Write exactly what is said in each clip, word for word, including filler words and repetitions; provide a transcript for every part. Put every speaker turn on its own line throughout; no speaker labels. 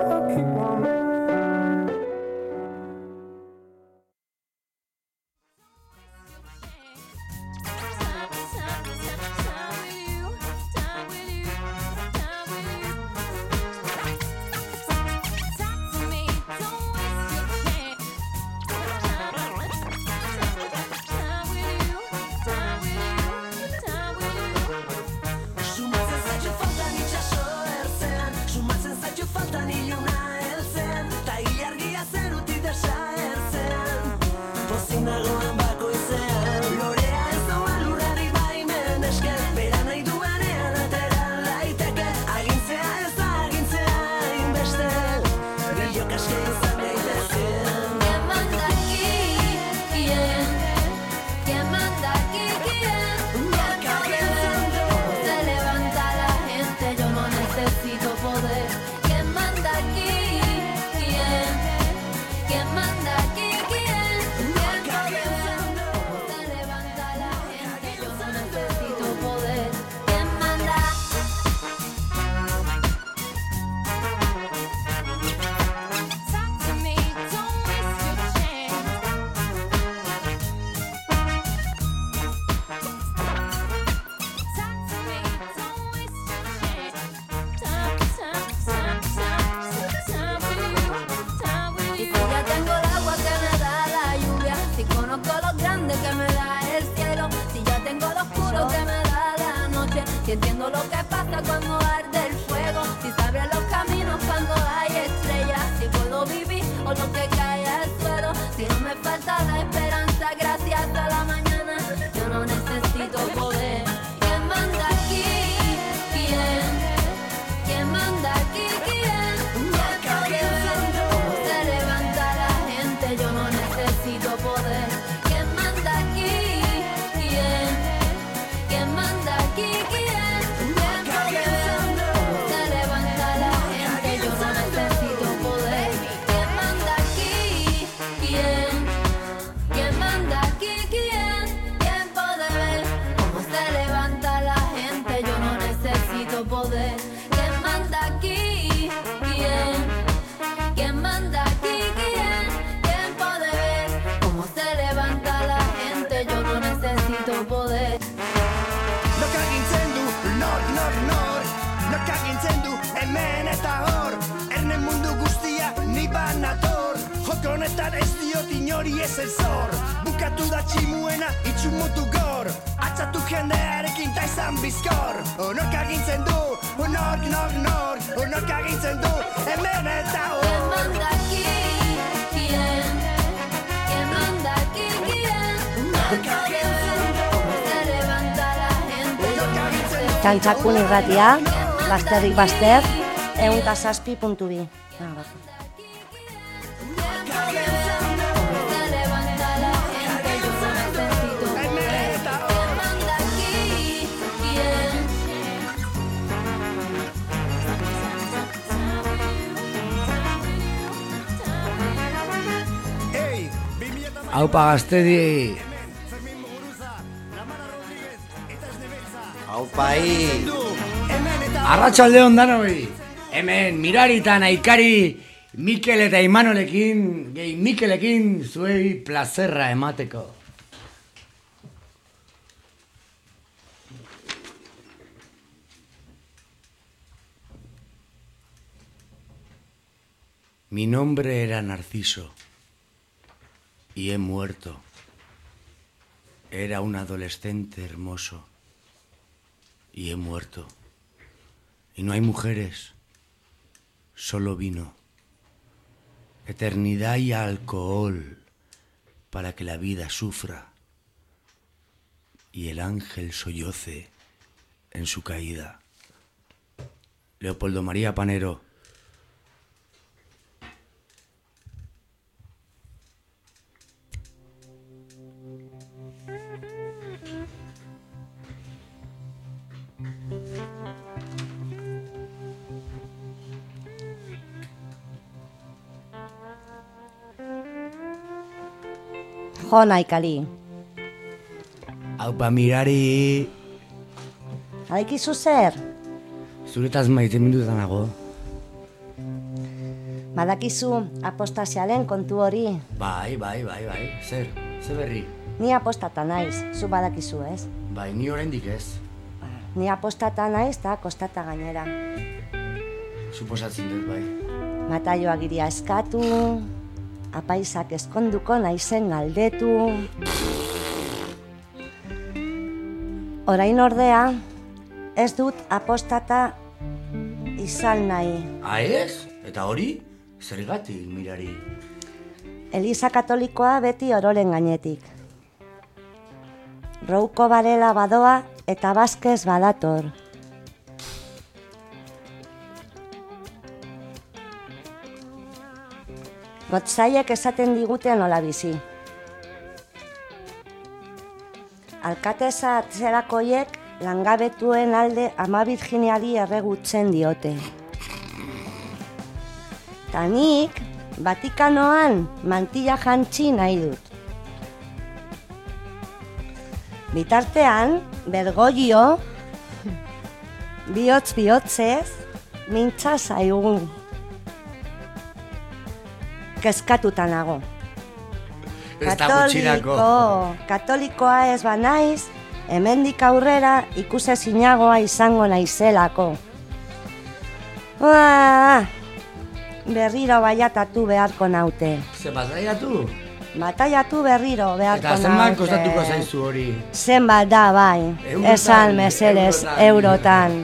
Entiendo lo que pasa cuando arde el fuego. Si sabes los caminos cuando hay estrellas. Si puedo vivir o lo que cae al suelo. Si no me falta la esperanza, gracias a la mañana. Yo no necesito poder. ¿Quién manda aquí? ¿Quién? ¿Quién manda aquí? ¿Quién? ¿Cómo se levanta la gente? Yo no necesito poder. ¿Quién manda aquí? ¿Quién? ¿Quién manda aquí? ¿Quién? Poder. ¿Quién manda aquí? ¿Quién? ¿Quién manda aquí? ¿Quién? ¿Quién puede ver cómo se levanta la gente? Yo no necesito poder.
No kagintzen du, nor, nor, nor. No kagintzen du, hemen eta hor. Erne mundu guztia ni banator. Joko honetan ez diot inori ez el zor. Bukatu da tximuena itxumutu gor. Atzatu jendearekin ta izan bizkor. Onok agintzen du, onok, nok, nok. Onok agintzen du, hemen eta hor.
¿Quién manda aquí? ¿Quién? ¿Quién manda aquí? ¿Quién? Onok agintzen du, cómo se levanta la gente. Onok agintzen du.
Kantxakun irratia, bazterrik bazter, ehun eta zazpi puntu bi.
Aupa gaztedi. Aupai. Arratsalde on danoi. Hemen Mirarita Naikari, Mikel eta Imanolekin, gehi Mikelekin zuei plazerra emateko. Mi nombre era Narciso. Y he muerto. Era un adolescente hermoso. Y he muerto. Y no hay mujeres. Solo vino. Eternidad y alcohol para que la vida sufra. Y el ángel solloce en su caída. Leopoldo María Panero.
Jo, Naikali.
Aupa Mirari.
Haikizu zer?
Zuretaz maite mindutan nago.
Badakizu apostasiaren kontu hori.
Bai, bai, bai, bai, zer, zer berri?
Ni apostata naiz, zu badakizu, ez?
Bai, ni oraindik ez.
Ni apostata naiz eta kostata gainera.
Suposatzen dut, bai.
Mataio agiria eskatu, apaisak eskonduko naizen galdetu. Orain ordea, ez dut apostata izan nahi.
Ah, ez? Eta hori? Zergatik, mirari?
Eliza katolikoa beti ororen gainetik. Rouko barela badoa eta Vázquez badator. Gotzaiek esaten digute nola bizi. Alkateza atzerakoiek langabetuen alde Ama Virginiari erregutzen diote. Ta nik Vatikanoan mantilla jantzi nahi dut. Bitartean, Bergoglio, bihotz bihotzez, mintza zaigu. Kezkatuta nago.
Ez da gutxirako.
Katolikoa ez banaiz, hemendik aurrera ikusezinagoa izango naizelako. Uah, berriro baiatatu beharko naute.
Ze bataiatu?
Bataiatu berriro beharko naute.
Eta zenbat kostatuko zaizu hori?
Zenbat da, bai.
Eurotan,
Esan mesedez,
eurotan.
eurotan.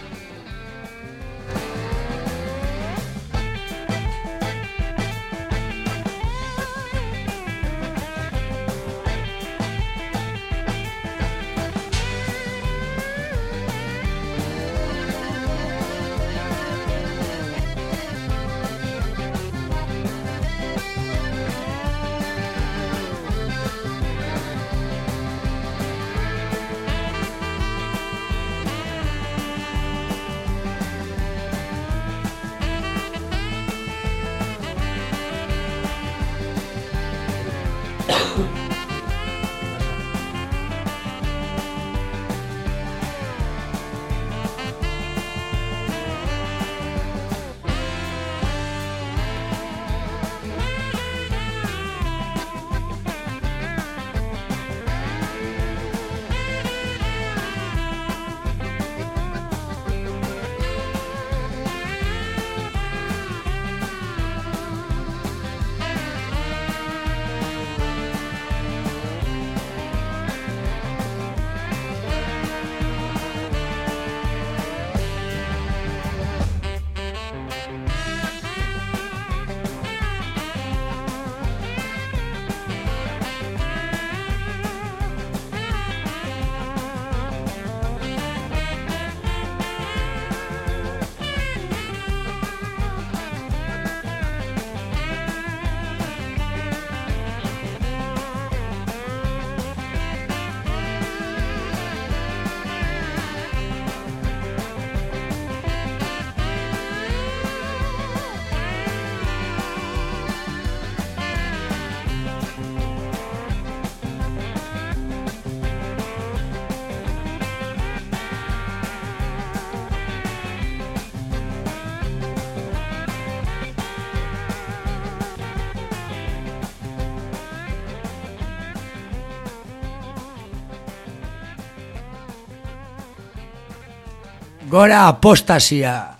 Gora apostasia.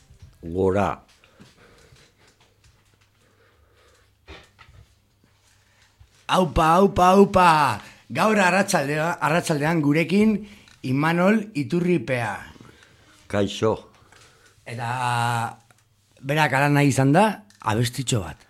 Gora.
Aupa, aupa, aupa. Gaur arratsaldea, arratsaldean gurekin Imanol Iturripea.
Kaixo.
Eta berak ala nahi izan da abestitxo bat.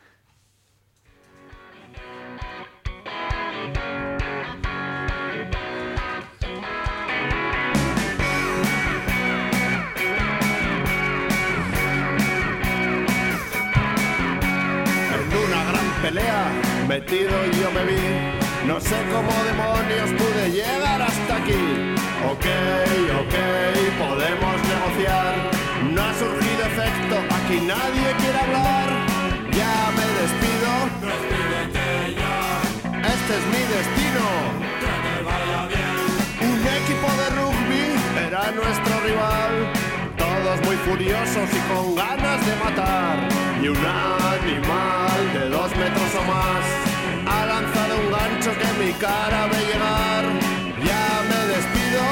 Metido yo me vi, no sé cómo demonios pude llegar hasta aquí. Ok, ok, podemos negociar, no ha surgido efecto, aquí nadie quiere hablar. Ya me despido, despídete ya, este es mi destino. Que te vaya bien. Un equipo de rugby era nuestro rival, todo todos muy furiosos y con ganas de matar. Y un animal de dos metros o más ha lanzado un gancho que mi cara ve llegar. Ya me despido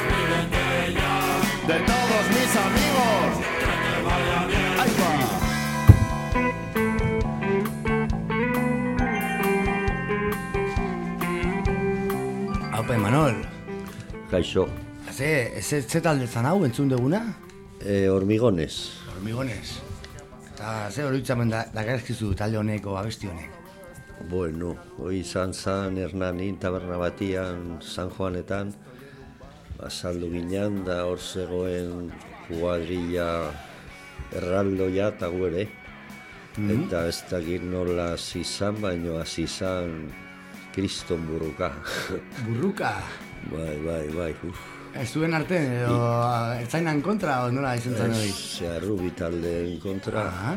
de todos mis amigos. Ahí va.
Haupa, Manol.
Kaixo.
Ze, ze, ze talde zan hau entzun duguna?
E, hormigones.
Hormigones. Eta ze horitzamen da, dakarazkizu talde honeko abesti honek?
Bueno, hoi izan zan Hernanin taberna batian San Juanetan, azaldu ginen da hor zegoen kuadrilla erraldoia eta gu ere. Mm-hmm. Eta ez dakit nola zizan, baino azizan kriston burruka.
Burruka?
Bai, bai, bai, uf.
Ez duen arte, edo ertzainan kontra, o nola izan zan hori?
Zeharru bitaldeen kontra.
Aha.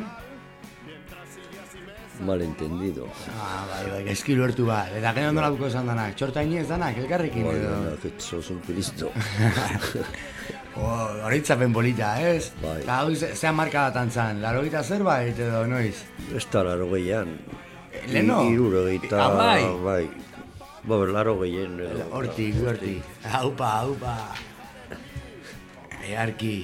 Malentendido.
Ah, bai, bai, gaizki lortu ba. Eta gero nola buko esan danak, txortaini ez danak, elkarrekin
Bai,
edo?
bai, que sos un Cristo.
Horitzapen polita, ez?
Bai.
Eta hau zean marka datan zan, laro gita zerbait edo noiz?
Ez da laro gehian.
Leno?
Iruro gehieta,
Ah, bai?
bai. Bo, laro gehien. edo.
Hortik, hortik. Haupa, haupa. Earki.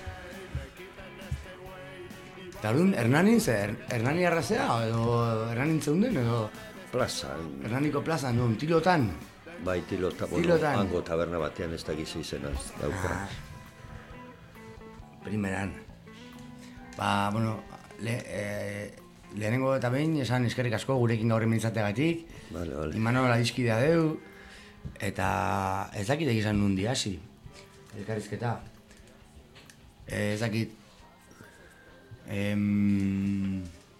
Eta orduan, Hernanin ze, Hernani arrazea, edo Hernanin zeunden, edo
Plazan,
Hernaniko plazan, non, tilotan?
bai, tilota, bueno,
Tilotan.
hango taberna batean ez dakiz izena ez dauka.
Ah, primeran. Ba, bueno, le, eh, lehenengo eta behin, esan eskerrik asko gurekin gaur hemen izateagatik.
Vale, vale.
Imanol adiskidea deu, eta ez dakit egizan nundi hasi, elkarrizketa. Eh, ez dakit, em...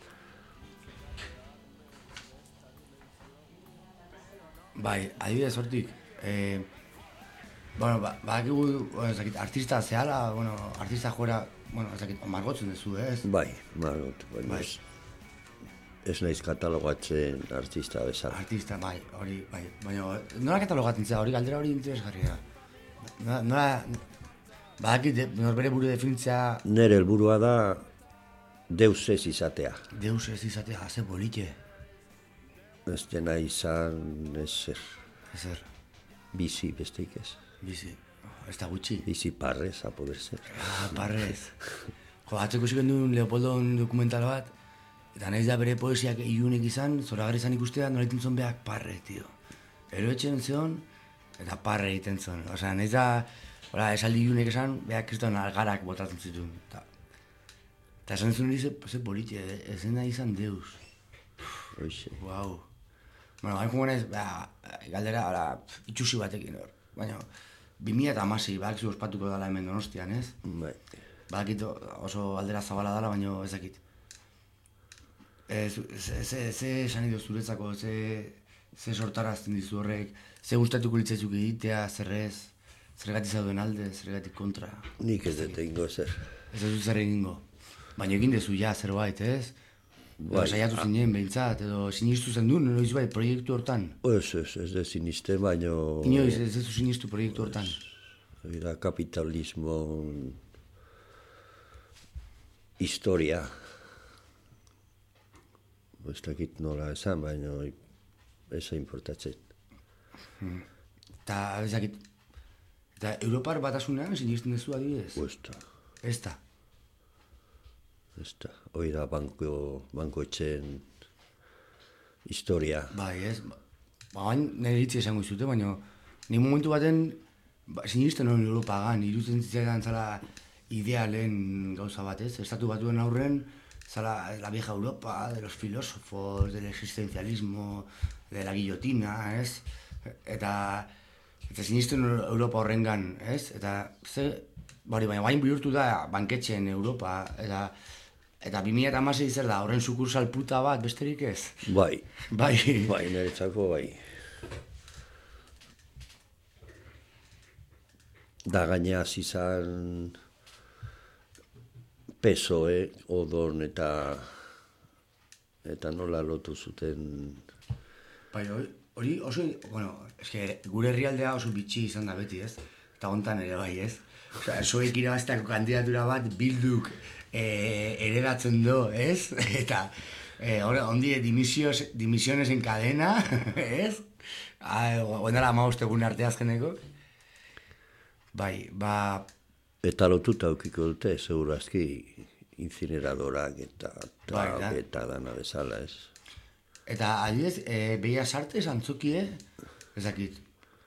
bai, adibidez hortik, eh, bueno, ba, badakigu, ez dakit, artista zehala, bueno, artista joera, bueno, ez dakit, margotzen duzu, ez?
Bai, margot, bai,
Bai.
ez, ez naiz katalogatzen artista bezala.
Artista, bai, hori, bai, baina nola katalogatzen zera, hori galdera hori interesgarria. Nola, nola badakit, norbere buru definitzea
Nere helburua da deus ez izatea.
deus ez izatea, ze bolite,
Ez dena izan ezer,
ezer,
bizi besteik ez.
bizi, ez da gutxi.
Bizi parrez, a poder ser.
Ah, parrez. Jo, atzeko ikusten duen Leopoldon dokumental bat, eta nahiz da bere poesiak ilunek izan, zoragarri izan ikustea, nola egiten zuen beak parre, tio. Ero etxen zion, eta parre egiten zuen. Osea, nahiz da, hola, esaldi ilunek esan, beak kriston algarak botatzen zituen. Eta, eta esan zuen hori ze, ze politxe, ezen da izan deus.
Hoxe.
Guau. Bueno, hain jugonez, ba, galdera, hola, itxusi batekin hor. Baina, bi mila eta hamasei, badakizu ospatuko dela hemen Donostian, ez?
Bai.
Badakit oso aldera zabala dela, baina ez dakit. E, zu- ze, ze, ze esan ido zuretzako, ze, ze sortarazten dizu horrek, ze gustatuko litzaizuk egitea, zerrez, zergatik zauduen alde, zergatik kontra.
Nik ez dut egingo zer.
Ez duzu zer egingo. Baina egin dezu ja zerbait, ez? Edo
Bai.
saiatu zinen behintzat, edo sinistu zen duen, noiz bai, proiektu hortan.
Ez, ez, ez dut sinisten, baino...
Inoiz ez duzu sinistu proiektu hortan.
Era kapitalismo historia. Ez dakit nola esan, baino ez da importatzen.
Eta, ez dakit, eta Europar batasunean sinisten duzu adibidez?
Ez da,
Ez da.
ez da. Hoi da banko, bankoetxeen historia.
Bai, ez, ba, bain nire hitzi esango izute, baina ni momentu baten ba, sinisten hori Europagan, irutzen zitzaidan zala idealen gauza bat, ez? Estatu batuen aurren, zala la vieja Europa, de los filósofos, del existencialismo, de la guillotina, ez? Eta, eta sinisten Europa horrengan, ez? Eta, ze, bari, baina bain bihurtu da banketxeen Europa, eta Eta bi mila eta hamasei zer da, horren sukursal puta bat, besterik ez?
Bai,
Bai.
bai, niretzako bai. Da gaina izan P S O E, odon eta eta nola lotu zuten.
Bai, hori, hori oso, bueno, eske gure herrialdea oso bitxi izan da beti, ez? Eta hontan ere bai, ez? Osea, zuek irabaztako kandidatura bat bilduk eh, eredatzen du, ez? Eta eh, ondi dimisiones, dimisiones en cadena, ez? Oendala amaust egun arte azkeneko. Bai, ba...
Eta lotuta aukiko dute, segurazki incineradorak eta
Bai,
trau
da.
eta dana bezala, ez?
Eta adibidez, e, Bellas Artes antzokie, ezakit.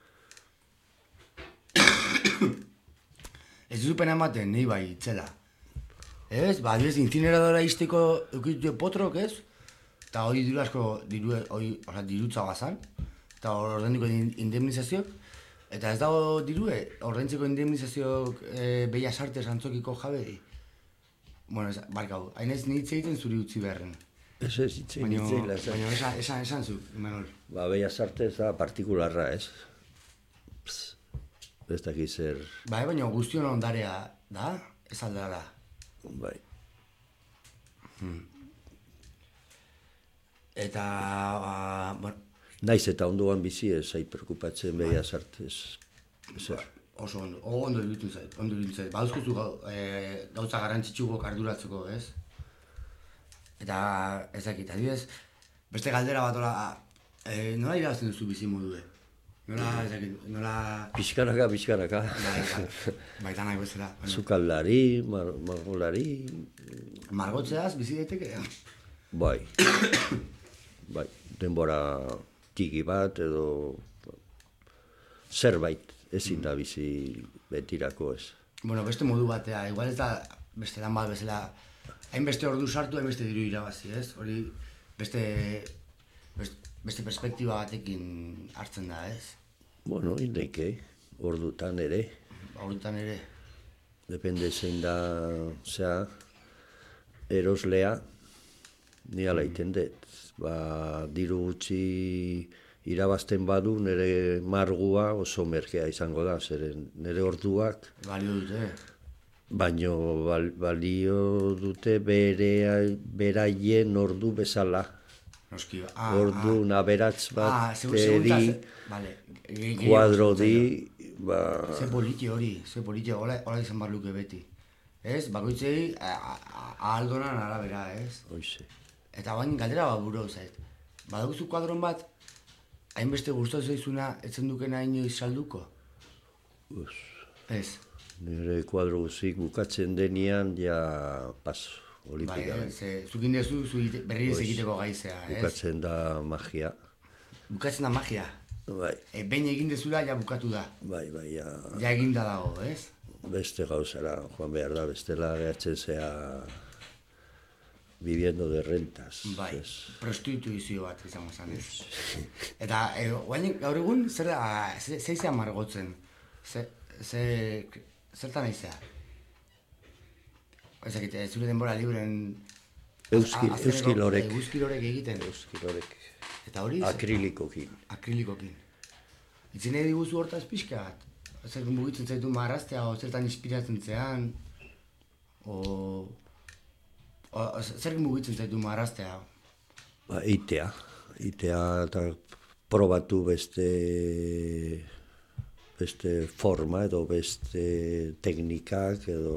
Ez dupen ematen, nahi bai, itzela. Ez? Ba, adibidez, incineradora izteko eukitute potrok, ez? Eta hori diru asko, diru, hori, oza, dirutza bazan. Eta ordainiko indemnizazioak. Eta ez dago dirue, ordaintzeko indemnizazioak e, Bellas Artes antzokiko jabei. Bueno, ez, barkau, hain ez nitze egiten zuri utzi beharren.
Ez ez, itzein,
Baina,
itzein, lasai.
baina esan, esan, esan zu, Imanol.
Ba, Bellas Artes da partikularra, ez? Pss, ez dakit zer,
Bai, baina guztion ondarea da, ez aldara.
bai.
Eta, ba, bueno,
Naiz eta ondoan bizi ez zait perkupatzen Bellas Artes. Zer.
oso ondo, o, ondo iruditu zait, ondo iruditu zait. Bauzkuzu gau, e, gauza garrantzitsuko arduratzeko, ez? Eta, ez dakit, adibidez, beste galdera bat ola, e, nola irabazten duzu bizi modue? Nola, ez dakit, nola...
Pixkanaka, pixkanaka.
Bai, bai, baita nahi bezala. Bueno,
Zukaldari, mar, margolari,
margotzeaz, bizi daiteke?
bai. Bai, denbora tiki bat edo zerbait ezin da bizi betirako ez.
Bueno, beste modu batea, igual ez da beste lan bat bezala, hainbeste ordu sartu, hainbeste diru irabazi, ez? Hori beste, beste, beste perspektiba batekin hartzen da, ez?
Bueno, indeike, ordutan ere,
Horretan ere,
depende zein da, zea, eroslea, ni ala iten dut. Ba, diru gutxi irabazten badu, nire margua oso merkea izango da, zeren nire orduak,
balio dute.
baino bal, balio dute bere, beraien ordu bezala.
Noski, ah,
Ordu
ah,
naberatz
ah,
bat
segun- segunda,
edi,
ze- vale, ge- ge-
kuadro
gehiago
di, ba,
Ze politi hori, ze politi, hola, hola izan bar luke beti. Ez, bakoitzei ahaldonan arabera, ez?
hoize.
Eta bain galdera bat buru zait. Baduzu kuadron bat, hainbeste gustatu zaizuna, etzen dukena inoiz salduko?
Us,
Ez.
nire kuadro guzik bukatzen denean, ja, paso,
Bai,
olipika.
eh, ze, zukin dezu, zu ite- berriz
Pues,
egiteko gaizea, ez?
Bukatzen da magia.
Bukatzen da magia.
Bai,
E, behin egin dezula, ja bukatu da.
bai, bai, ja,
Ja eginda dago, ez?
beste gauzara joan behar da, bestela gehatzen zea viviendo de rentas.
Bai,
ez.
prostituizio bat izango zen, ez? Eta, e, guain, gaur egun, zer da, ze, ze izan margotzen? Ze, ze, zertan aizea? Ezakit, e, zure denbora libren...
Euski,
a- azkeneko,
euskilorek.
e, Euskilorek egiten.
Euskilorek.
Eta hori,
Akrilikokin.
akrilikokin. Itzen nahi diguzu hortaz pixka bat? Zer mugitzen zaitu marraztea, o zertan inspiratzen zean, o... o zer mugitzen zaitu marraztea?
Ba, itea. Itea eta probatu beste beste forma edo beste teknikak edo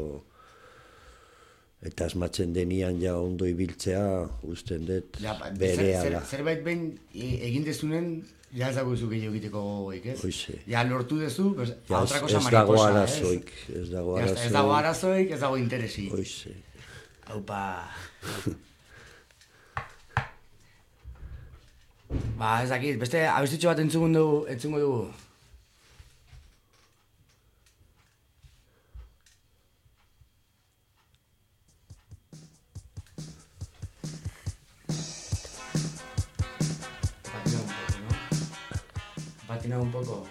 eta asmatzen denian ja ondo ibiltzea usten dut
Ja, ba, zer,
berehala.
zer, zerbait behin e- egin dezunen, ja ez dago zu gehiago egiteko gogoik, ez?
Hoize.
Ja lortu dezu, pues,
Ja,
otra
ez,
cosa
ez dago
mariposa,
arazoik, ez dago
Ja, ez,
arazoik.
ez dago arazoik, ez dago interesi.
Hoize.
Aupa. Ba, ez dakit, beste abestitxo bat entzungo dugu, entzungo dugu. Patina un poco, ¿no? Patina un poco.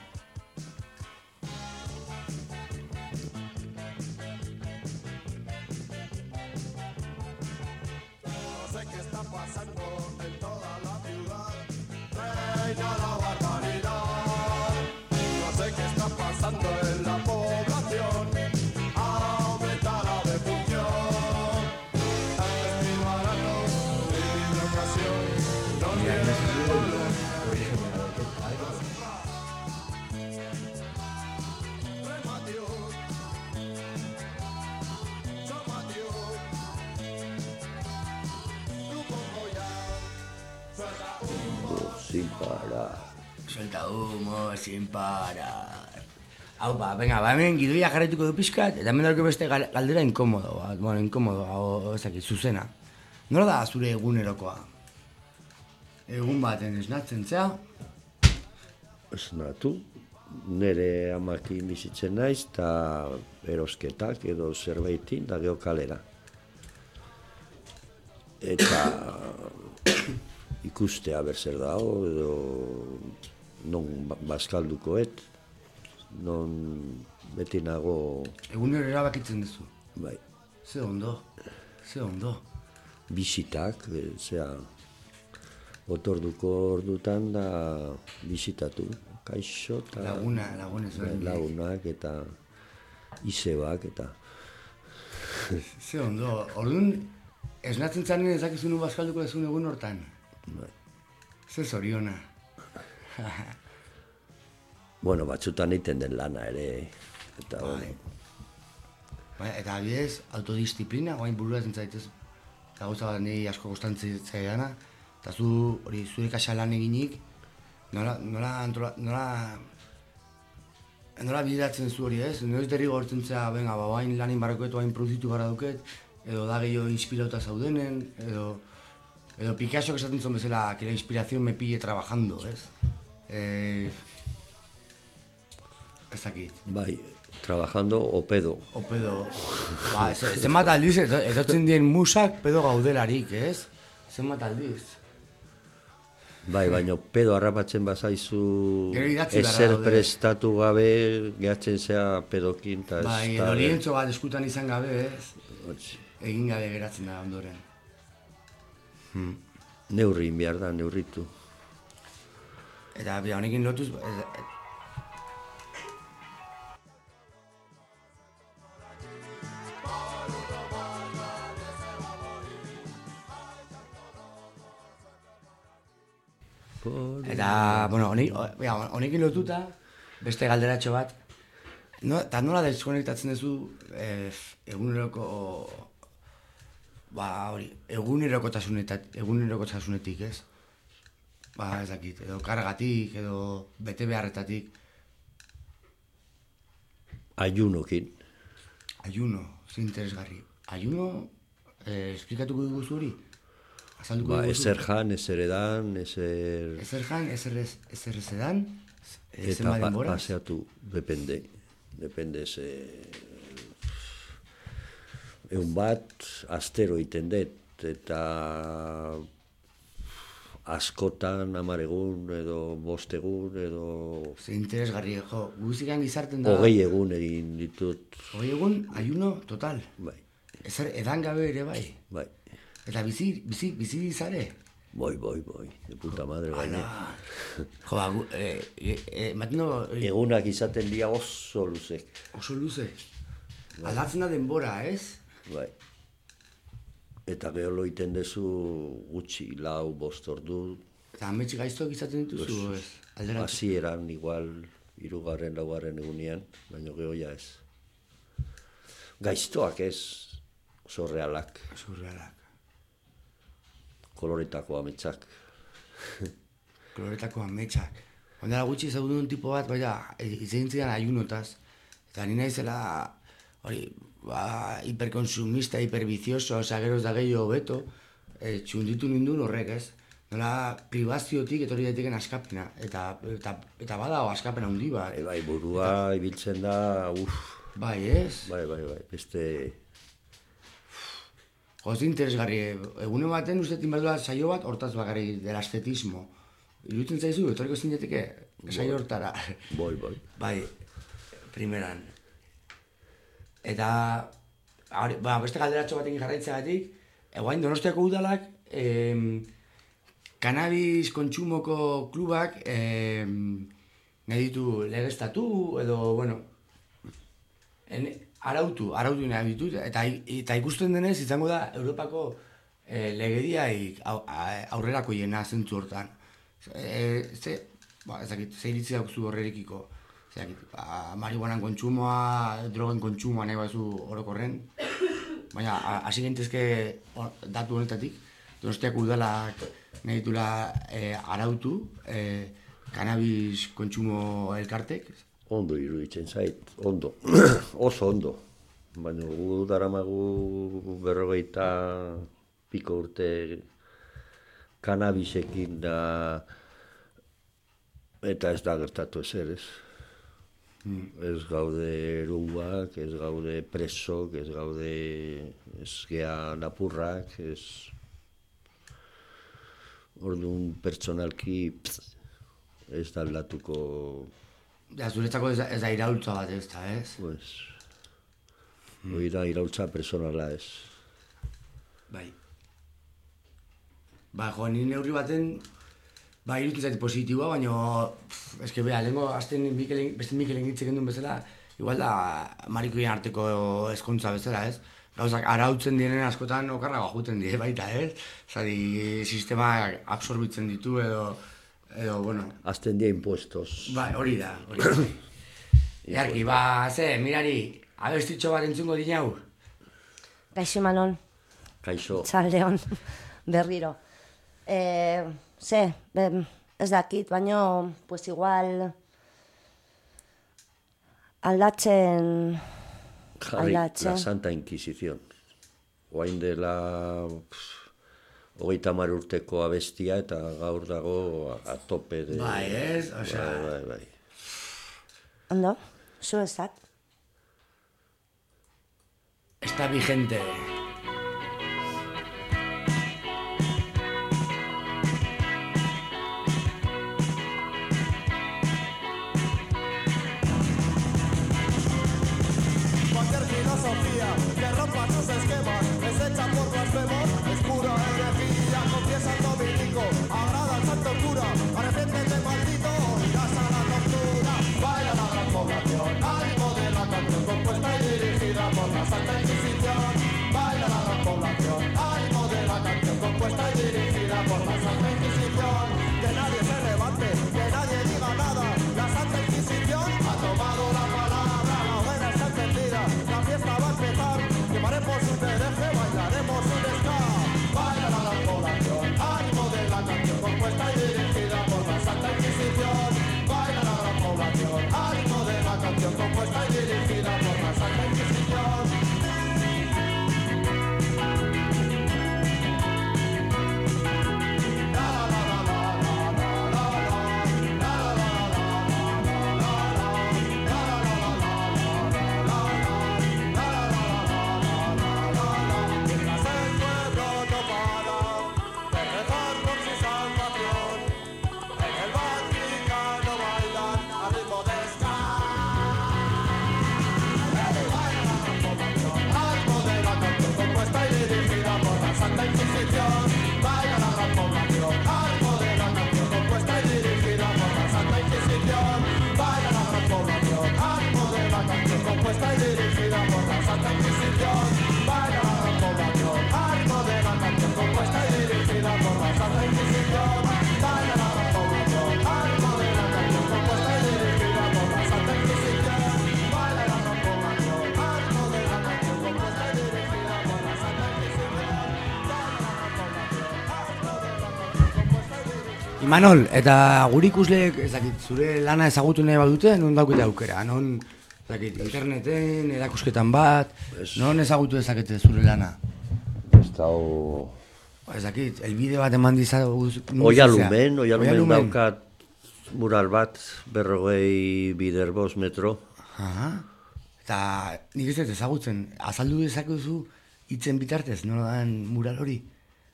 Reina la barbaridad. No sé qué está pasando en la población. Aumenta la defunción. Antes mil baratos, libre ocasión. No tienen valor. Rematió.
parar.
Suelta humo, sin parar. Hau, ba, venga, ba, hemen gidoia jarraituko du pixkat, eta hemen dauke beste gal- galdera inkomodo, bat, bueno, inkomodo, o, ezakit, zuzena. Nola da zure egunerokoa? Egun baten esnatzen zea?
Esnatu, nire amakin bizitzen naiz, eta erosketak edo zerbaitin, da geho kalera. Eta ikustea berzer dago, edo non bazkaldukoet, non beti nago,
Egunero erabakitzen duzu.
bai,
Ze ondo, ze ondo.
bisitak, e, zea, otorduko ordutan da bisitatu, kaixo eta
Laguna, lagunez.
lagunak eta izebak eta
Ze ondo, orduan, esnatzen zanen ezakizunu bazkalduko dezun egun hortan.
bai.
Ze zoriona.
Bueno, batzutan egiten den lana ere, eta
Bai.
bueno,
Bai, eta adibidez, autodisziplina, guain bururatzen zaitez, eta gauza bat niri asko gustantzaiana, eta zu hori zure kaxa lan eginik, nola, nola, antola, nola, nola bideratzen zu hori ez? Noiz derrigo hortzen zea, venga, ba, bain lanin barrakoetu, bain produzitu barra duket, edo da gehiago inspirauta zaudenen, edo, edo Picasso esaten zuen bezala, que la inspiración me pille trabajando, ez? Eh, ez dakit.
bai, trabajando o pedo.
O pedo, ba, ze- zenbat aldiz edo- edotzen dien musak pedo gaudelarik, ez? Zenbat aldiz.
Bai, baina pedo harrapatzen bazaizu
Gero idatzi beharra
ezer
daude.
prestatu gabe, gehatzen zea pedokin, eta
Bai,
ez
edo
da...
lientzo bat eskutan izan gabe, ez?
Hotz,
Egin gabe geratzen da ondoren.
neurri behar da, neurritu.
Eta bia, honekin lotuz, ez- Eta, bueno, honek, ja, honekin lotuta, beste galderatxo bat, no, eta nola deskonektatzen duzu eh, eguneroko, ba, hori, egunerokotasunetat, egunerokotasunetik, ez? Ba, ez dakit, edo kargatik, edo bete beharretatik,
Ayunokin.
ayuno, ze interesgarri. Ayuno, eh, esplikatuko dugu hori? Azalduko
Ba,
diguzu?
ezer jan, ezer edan, ezer...
Ezer jan, ezer ez, ezer ez edan,
Eta
zenbat
pa,
denboraz?
paseatu, depende. Depende ze... Egun bat, astero iten dut, eta askotan hamar egun, edo bost egun, edo
Ze interesgarri, jo, guzikan gizarten da...
hogei egun egin ditut,
Hogei egun, ayuno total.
bai,
Ezer edan gabe ere bai.
bai.
Eta bizi, bizi, bizi zare.
Boi, boi, boi, de puta madre gaine.
Jo, ba, gu, eh, eh, eh, matino, eh,
Egunak izaten dira oso luzek,
oso luze. Aldatzen da denbora, ez?
bai. Eta gero loiten dezu gutxi, lau, bost ordu,
Eta ametsi gaiztoak izaten dituzu, ez? Alderatu.
hasieran igual, hirugarren, laugarren egunean, baina gero ja ez. Gaiztoak ez, oso realak,
Surrealak.
koloretako ametsak.
Koloretako ametsak. Ondela gutxi zaudun tipo bat, baina, izan zidan ayunotaz. Eta ni naizela, hori, ba, hiperkonsumista, hipervicioso, osea, gero ez da gehiago beto, e, txunditu nindun horrek, ez? Nola, pribaziotik etorri daiteken askapena, eta, eta, eta badago askapena handi bat.
E, bai, burua ibiltzen da, uff,
Bai, ez?
bai, bai, bai, beste...
Joz interesgarri, egune baten uste tinberdula saio bat hortaz bakarrik dela estetismo. Iruditzen zaizu, etorriko zineteke, saio hortara.
Boi, boi.
Bai, primeran. Eta, hori, ba, beste galderatxo batekin jarraitzeagatik, eguain Donostiako udalak, em, cannabis kontsumoko klubak em, nahi ditu legeztatu, edo, bueno, en, arautu, arautu nahi ditu, eta, eta ikusten denez izango da Europako eh, legediaik au, a- aurrerako jena zentzu hortan. E, ze, ba, ez dakit, ze iritzi dauzu horrerekiko. Ez dakit, ba, marihuanan kontsumoa, drogen kontsumoa nahi bazu orokorren. Baina, ha- hasi gintezke hor- datu honetatik. Donostiak udalak nahi ditula e, arautu, e, kanabis kontsumo elkartek?
Ondo iruditzen zait, ondo, oso ondo. Baina gu daramagu berrogeita piko urte kanabisekin da, eta ez da gertatu ezer, ez. Mm. Ez gaude eruak, ez gaude presok, ez gaude ez gea lapurrak, ez... Orduan pertsonalki pff, ez da aldatuko...
Ja, zuretzako ez, ez da iraultza bat ez da, ez?
Pues, mm. Hoi da iraultza personala ez.
Bai. Ba, jo, nire neurri baten, ba, irutu zait positiboa, baina, eske beha, lehenko azten Mikel, beste Mikel engitzik endun bezala, igual da marikoien arteko ezkontza bezala, ez? Gauzak arautzen dienen askotan okarra bajuten die baita, ez? Zari, sistema absorbitzen ditu edo, edo, bueno...
Azten die impuestos.
Bai, hori da, hori da. Iarki, ba, ze, mirari, abestitxo bat entzungo dinau?
Kaixo Manon.
Kaixo.
Txaldeon, berriro. E, ze, be, ez dakit, baino, pues igual... Aldatzen...
Jarri, la Santa Inquisición. Oain dela hogeita hamar urteko abestia eta gaur dago a tope de...
Bai, ez? Osea...
Bai, bai, bai.
Ondo, zu ezak?
Está vigente. Imanol, eta gure ikusleek, ezakit, zure lana ezagutu nahi badute, non daukete aukera, non, ezakit, interneten, erakusketan bat, es... non ezagutu ezakete zure lana?
Ez da o...
Ezakit, elbide bat eman dizago...
Oialumen, oialumen daukat mural bat, berrogei bider bost metro.
Aha, eta nik ez dut ezagutzen, azaldu dezakezu hitzen bitartez, nola dan mural hori?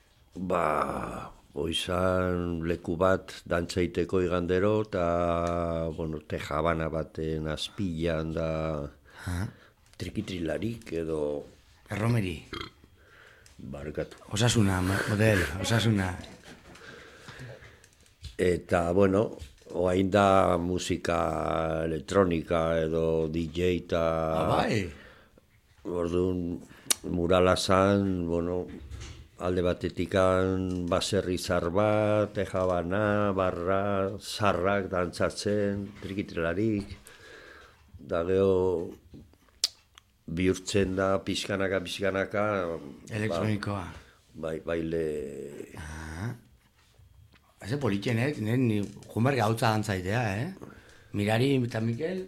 Ba... Oizan leku bat dantzaiteko igandero eta, bueno, tejabana baten azpilan da ha? Trikitrilarik edo...
Erromeri.
Barkatu.
Osasuna, model, osasuna.
Eta, bueno, oain da musika elektronika edo D J eta...
Ah, bai.
Orduan, murala zan, bueno... Alde batetikan baserri zar bat, tejabana, barra, zarrak dantzatzen, trikitrelarik. Da geho bihurtzen da pixkanaka, pixkanaka.
Elektronikoa.
Ba, bai, baile...
Ah. Eze politxen, eh? Ni Jumber gautza dantzaitea, eh? Mirari eta Mikel...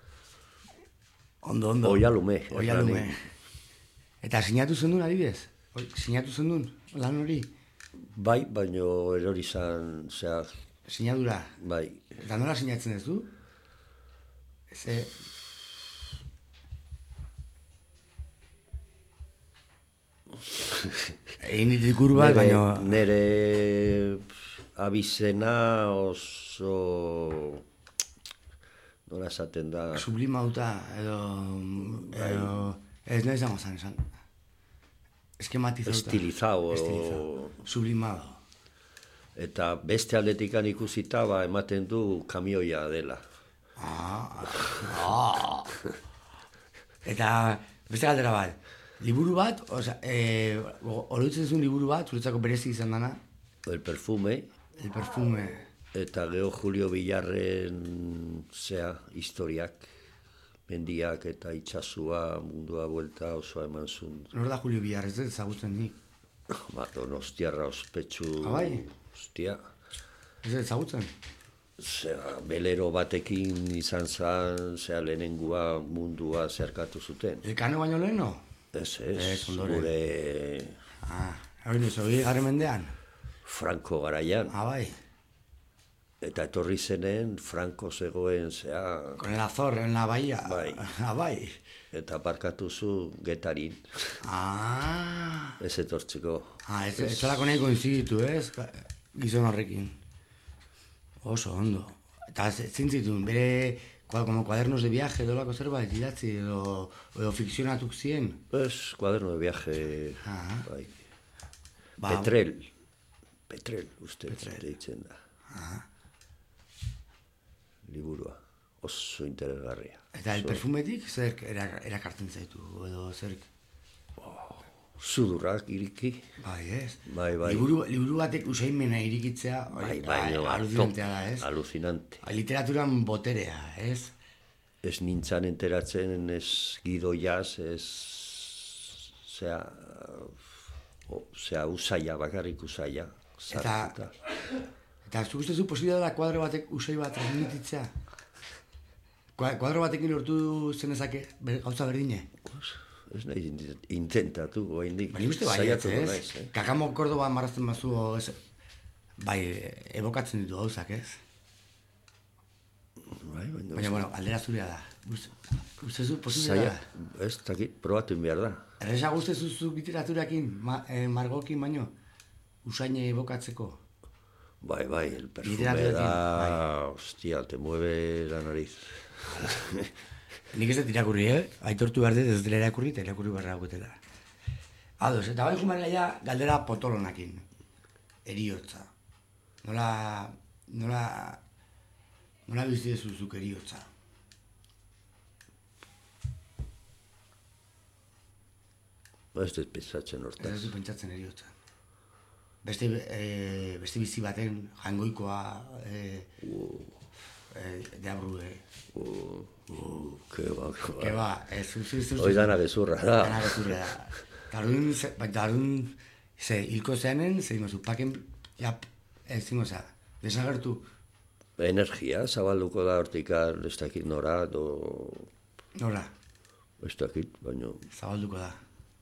Ondo, ondo.
Oialume.
Oialume. Eta sinatu zendun, adibidez? Sinatu zendun, lan hori?
Bai, baino erori zan, zea...
Sinadura?
Bai.
Eta nola sinatzen ez du? Eze... Egin ditu ikur bat, baina...
Nere abizena oso... Nola esaten da...
Sublimauta, edo... edo ez nahi zango zan, esan. Eskematizauta.
Estilizao.
Estilizao. Sublimado.
Eta beste aldetikan ikusita, ba, ematen du kamioia dela.
Ah, ah. Eta beste galdera bat. Liburu bat, oza, eh, oroitzen zuen liburu bat, zuretzako berezi izan dana?
El perfume.
El perfume.
Eta geho Julio Villarren, zea, historiak, mendiak eta itxasua, mundua buelta osoa eman zuen.
Nor da Julio Villar, ez dut ezagutzen nik?
Ba, donostiarra ospetsu...
Abai?
Ostia.
Ez dut ezagutzen?
Zea, belero batekin izan zen, zea, lehenengua mundua zerkatu zuten.
Elkano baino leheno?
Ez, ez,
Ez, ondoren.
gure...
Ah, hori nizo, hori garren mendean?
Franco garaian.
Ah, bai.
Eta etorri zenen Franco zegoen, zea...
Con el Azor, en la bahía.
Bai.
Ah, bai.
Eta parkatu zu Getarin.
Ah.
Ez etortzeko.
Ah, ez, ez zalako nahi koinziditu, ez? Gizon horrekin. Oso, ondo. Eta zein zituen, bere... Como cuadernos de viaje, edo lako zerbait idatzi, edo, edo fikzionatuk zien.
Ez, cuaderno de viaje,
Ah.
bai.
Ba,
Petrel. Petrel, uste,
Petrel.
deitzen da.
Ah.
Liburua. Oso interesgarria.
Eta el
Oso-
perfumetik zer era- erakartzen zaitu, edo zer...
Sudurrak iriki.
Bai, ez?
Bai, bai.
Liburu, liburu batek usaimena irikitzea,
Bai,
hori,
bai,
bai,
no,
alucinantea da, ez?
Alucinante.
Literaturan boterea, ez?
Ez nintzan enteratzen, ez gidoiaz, ez... Zea... O, zea, usaia, bakarrik usaia. Sartuta.
Eta zuk uste zu posibilitatea da kuadro batek usai bat transmititzea? Kua- Kuadro batekin lortu zenezake ber, gauza berdine?
Ez nahi intentatu, oraindik
Baina uste bai, ez,
saiatuko
ez?
naiz, eh?
Kakamo Kordoba marrazten bazu, ez? Bai, evokatzen ditu gauzak, ez?
Bai, baina...
Baina, bueno, aldera zurea da. Uste, uste zu posibilitatea
Saia,
da?
ez dakit, probatu behar da.
Erresa guzti zuzu literaturakin, ma, eh, margokin baino, usaine evokatzeko.
Bai, bai, el perfume
Literaturakin,
da... Hostia, te mueve la nariz.
Nik ez dut irakurri, eh? Aitortu behar dut ez dela irakurri eta irakurri beharra dauketela. Ados, eta bai jumaren ja galdera potolonakin. Eriotza. Nola... Nola... Nola bizi zuzuk eriotza.
Ez dut pentsatzen
Ez
hortaz.
dut pentsatzen eriotza. Beste, e, beste bizi baten jangoikoa... E, e, deabru, e.
Ke ba, ke ba.
Que ba, ez zuz, zuz,
Hoi dana gezurra da.
Dana gezurra da. Darun, darun, ze, hilko zeanen, ze imozu, paken, ja, ez imoza, desagertu.
Energia zabalduko da hortikar, ez dakit nora, do...
Nola,
Ez dakit, baino...
zabalduko da.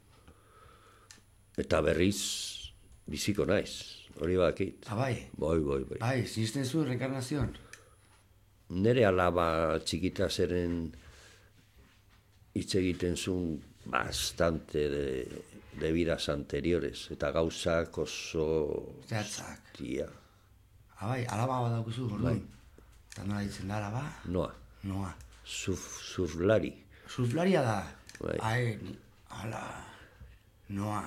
Eta berriz biziko naiz, hori bakit.
Ah, bai,
Bai, bai, bai.
bai, sinisten zu reenkarnazion.
Nere alaba txikita zeren hitz egiten zuen bastante de, de vidas anteriores, eta gauzak oso...
Zehatzak.
Tia,
Ah, bai, alaba bat daukuzu, orduan. Eta nola ditzen da, alaba?
noa,
Noa.
surf, surflari.
Surflaria da?
Bai.
Ai, ala, noa.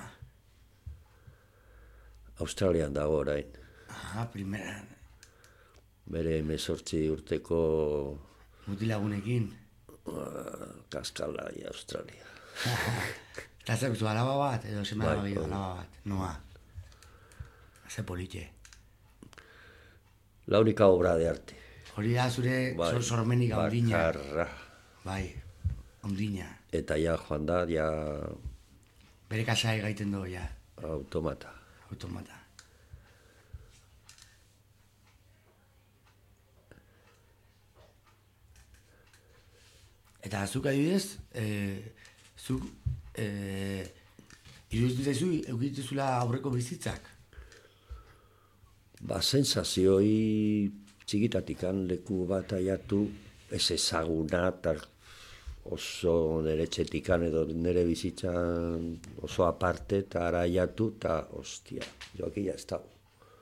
Australian dago orain.
Ah, primeran.
Bere emezortzi urteko
Mutilagunekin.
uh, kaskala i Australia.
Eta zer zu alaba bat, edo seme
Bai,
alaba gehiago,
bai.
alaba bat. Noa. Ze politxe.
La única obra de arte.
Hori da zure
Bai,
sor sormenik ondina.
bakarra.
Bai, ondina.
Eta ja joan da, ja...
Bere kasai gaiten do, ja.
Automata.
Automata. Eta zuk adibidez, e, zuk e, iruditzen zaizu eukitzezula aurreko bizitzak?
Ba, sensazioi txikitatikan leku bat aiatu, ez ezaguna, eta oso nire txetikan edo nire bizitzan oso aparte, eta ara aiatu, eta ostia, joakia ez dago.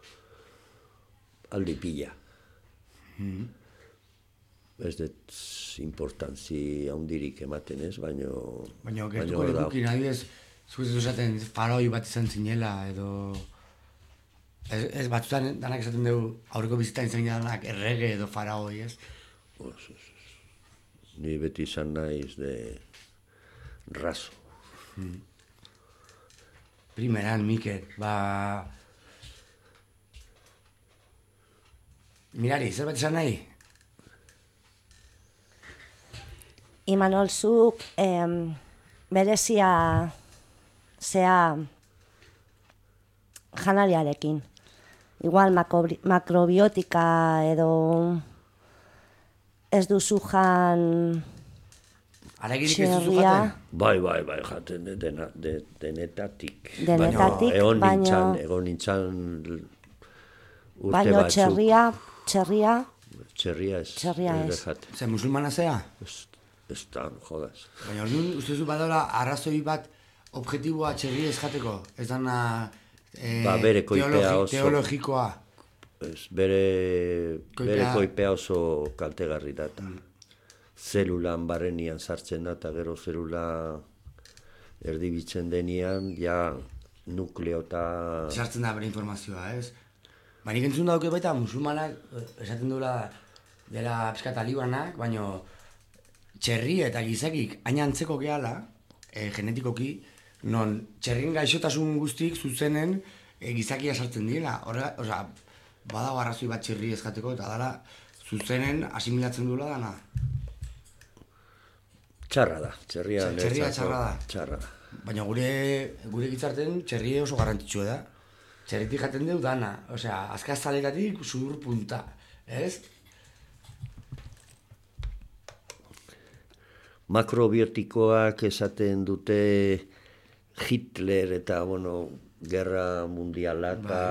Aldi pila.
Mm.
Ez dut importantzi handirik ematen ez, baino...
Baina gertuko lekukin, adibidez, zuk ez esaten faroi bat izan zinela, edo... Ez, ez batzutan danak esaten dugu aurreko bizitan izan danak errege edo faraoi, ez?
Os, os, os. Ni beti izan naiz de raso.
Hmm. Primeran, Mikel, ba... Mirari, zer bat izan nahi?
Imanol, zuk em, berezia zea janariarekin. Igual makobri, makrobiotika edo ez duzu jan
Aregirik ez duzu jaten?
Bai, bai, bai, jaten de, dena, de, denetatik.
Denetatik,
egon
baino...
nintzan, egon nintzan urte
baino
batzuk.
txerria, txerria...
Txerria ez.
Txerria ez.
Jaten.
Zer, musulmana zea?
Ez, ez da, jodas.
Baina orduan, uste zu badala arrazoi bat objektiboa txerri ez jateko? Ez dana e,
Ba, bere koipea
teologi,
oso-
teologikoa?
Ez, bere,
Koipea-
bere koipea oso kaltegarri da. Mm. Zelulan barrenian sartzen da, eta gero zelula erdibitzen denian, ja nukleo eta...
Sartzen da bere informazioa, ez? Baina nik entzun dauke baita musulmanak esaten duela dela pixka talibanak, baina txerri eta gizakik hain antzeko gehala, e, genetikoki, non txerrien gaixotasun guztik zuzenen e, gizakia sartzen direla. Horrela, osea, badago arrazoi bat txerri ez jateko, eta dala zuzenen asimilatzen duela dana.
Txarra da, txerria...
Txer- txerria
niretzako
txarra da.
Txarra da.
Baina gure, gure gizarten txerri oso garrantzitsua da. Txerritik jaten deu dana, osea, azkazaletatik zur punta, ez?
Makrobiotikoak esaten dute Hitler eta, bueno, gerra mundiala eta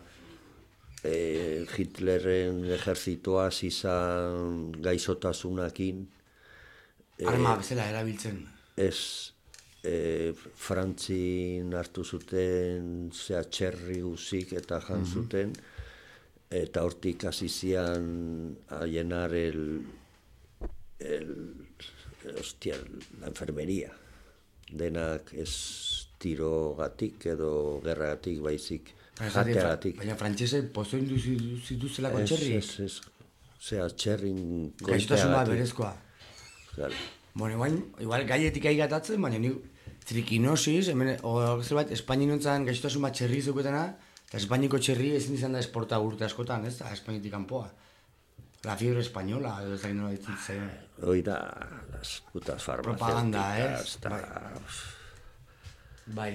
eh, Hitlerren ejerzitoa izan gaixotasunakin.
Arma bezala erabiltzen.
Ez, e, Frantzin hartu zuten zea txerri guzik eta jan zuten, eta hortik hasi zian a llenar el, el, hostia, la enfermería. Denak ez tirogatik edo gerragatik baizik, jateagatik.
Baina frantsesek pozo zituzelako txerri.
Ez, ez, ez, zea txerrin
Gaixotasuna berezkoa.
Claro.
Bueno, igual, igual gaietik aigatatzen, baina ni trikinosis, hemen, o zerbait, Espaininontzan gaixotasun bat txerri zeuketena, eta Espainiko txerri ezin izan da esporta urte askotan, ez da, Espainitik kanpoa. La fiebre española, edo ez da nola ditzen zen.
Hoi da, las putas
Propaganda,
farmacéuticas,
eh?
ta...
Bai.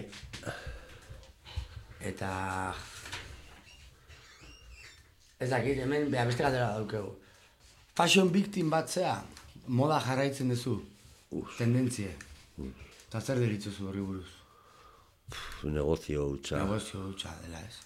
Eta... Ez dakit, hemen, beha, beste galdera daukegu. Fashion victim bat zea, moda jarraitzen duzu, tendentzie. Eta zer deritzuzu horri buruz?
Pff, negozio hutsa.
Negozio hutsa dela, ez?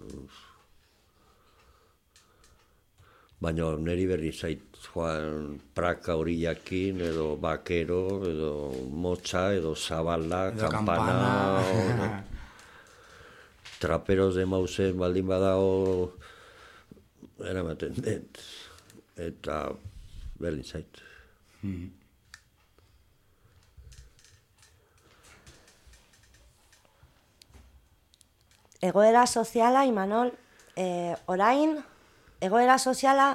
Baina niri berri zait joan praka hori jakin, edo bakero, edo motxa, edo zabala,
Edo
kampana,
kampana.
o, traperos de Mausen baldin badago eramaten dut. Eta berdin zait.
Mm.
Egoera soziala, Imanol, eh, orain, egoera soziala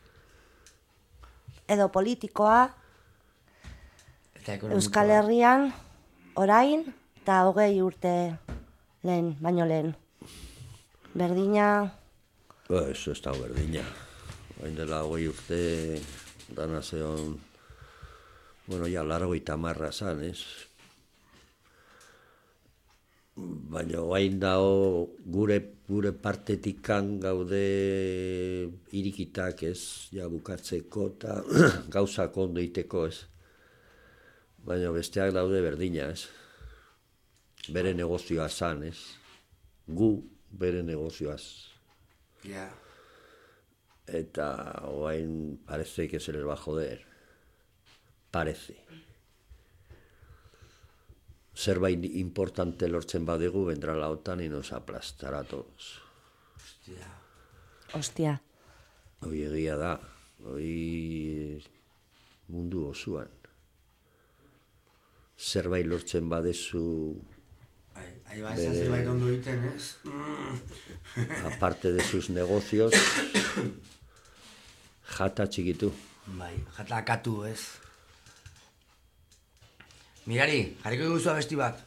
edo politikoa
Eta ekonomikoa.
Euskal Herrian orain eta hogei urte lehen, baino lehen. Berdina,
Ba, eso ez da berdina. Hain dela hogei urte dana zeon, bueno, ja, largo eta marra zan, ez? Baina hain dago gure, gure partetikan gaude irikitak ez, ja bukatzeko eta gauzak ondo iteko ez. Baina besteak daude berdina ez. Bere negozioa zan ez. Gu bere negozioaz.
Ja.
Eta hain parece que se les va a joder. Parece. Zerbait importante lortzen badegu, vendrá la OTAN y nos aplastará a todos.
Hostia.
Hostia.
Hoi egia da. Hoi mundu osoan. Zerbait lortzen badezu...
Ahí va esa zerbait ondo egiten, ez?
Aparte de sus negocios, jata txikitu.
Bai, jata akatu, ez? Mirari, jarriko duzu abesti bat.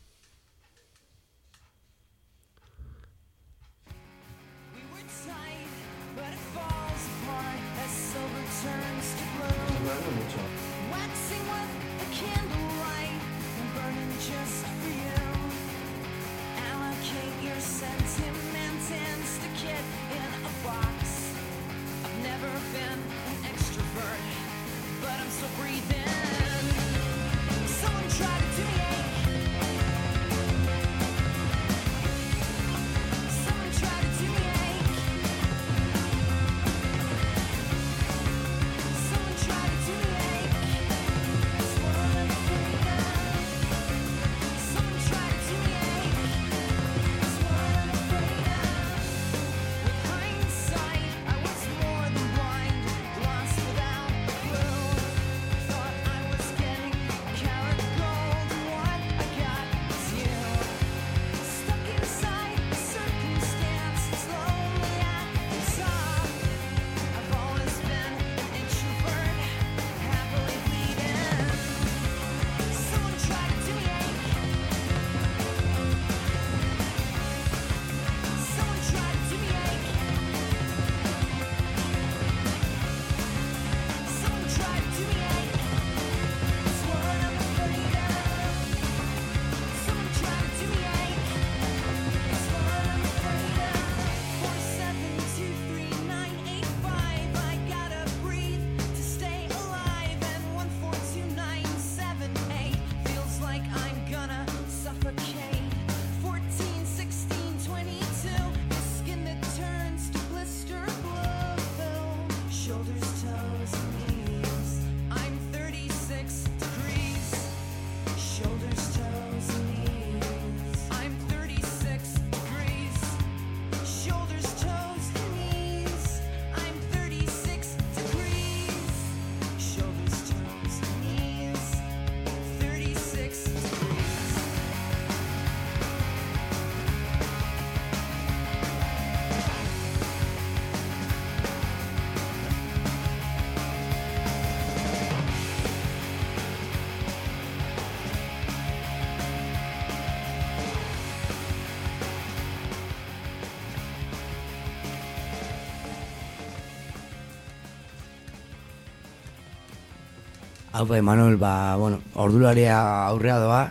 Haupa, Emanuel, ba, bueno, ordularia aurrea doa,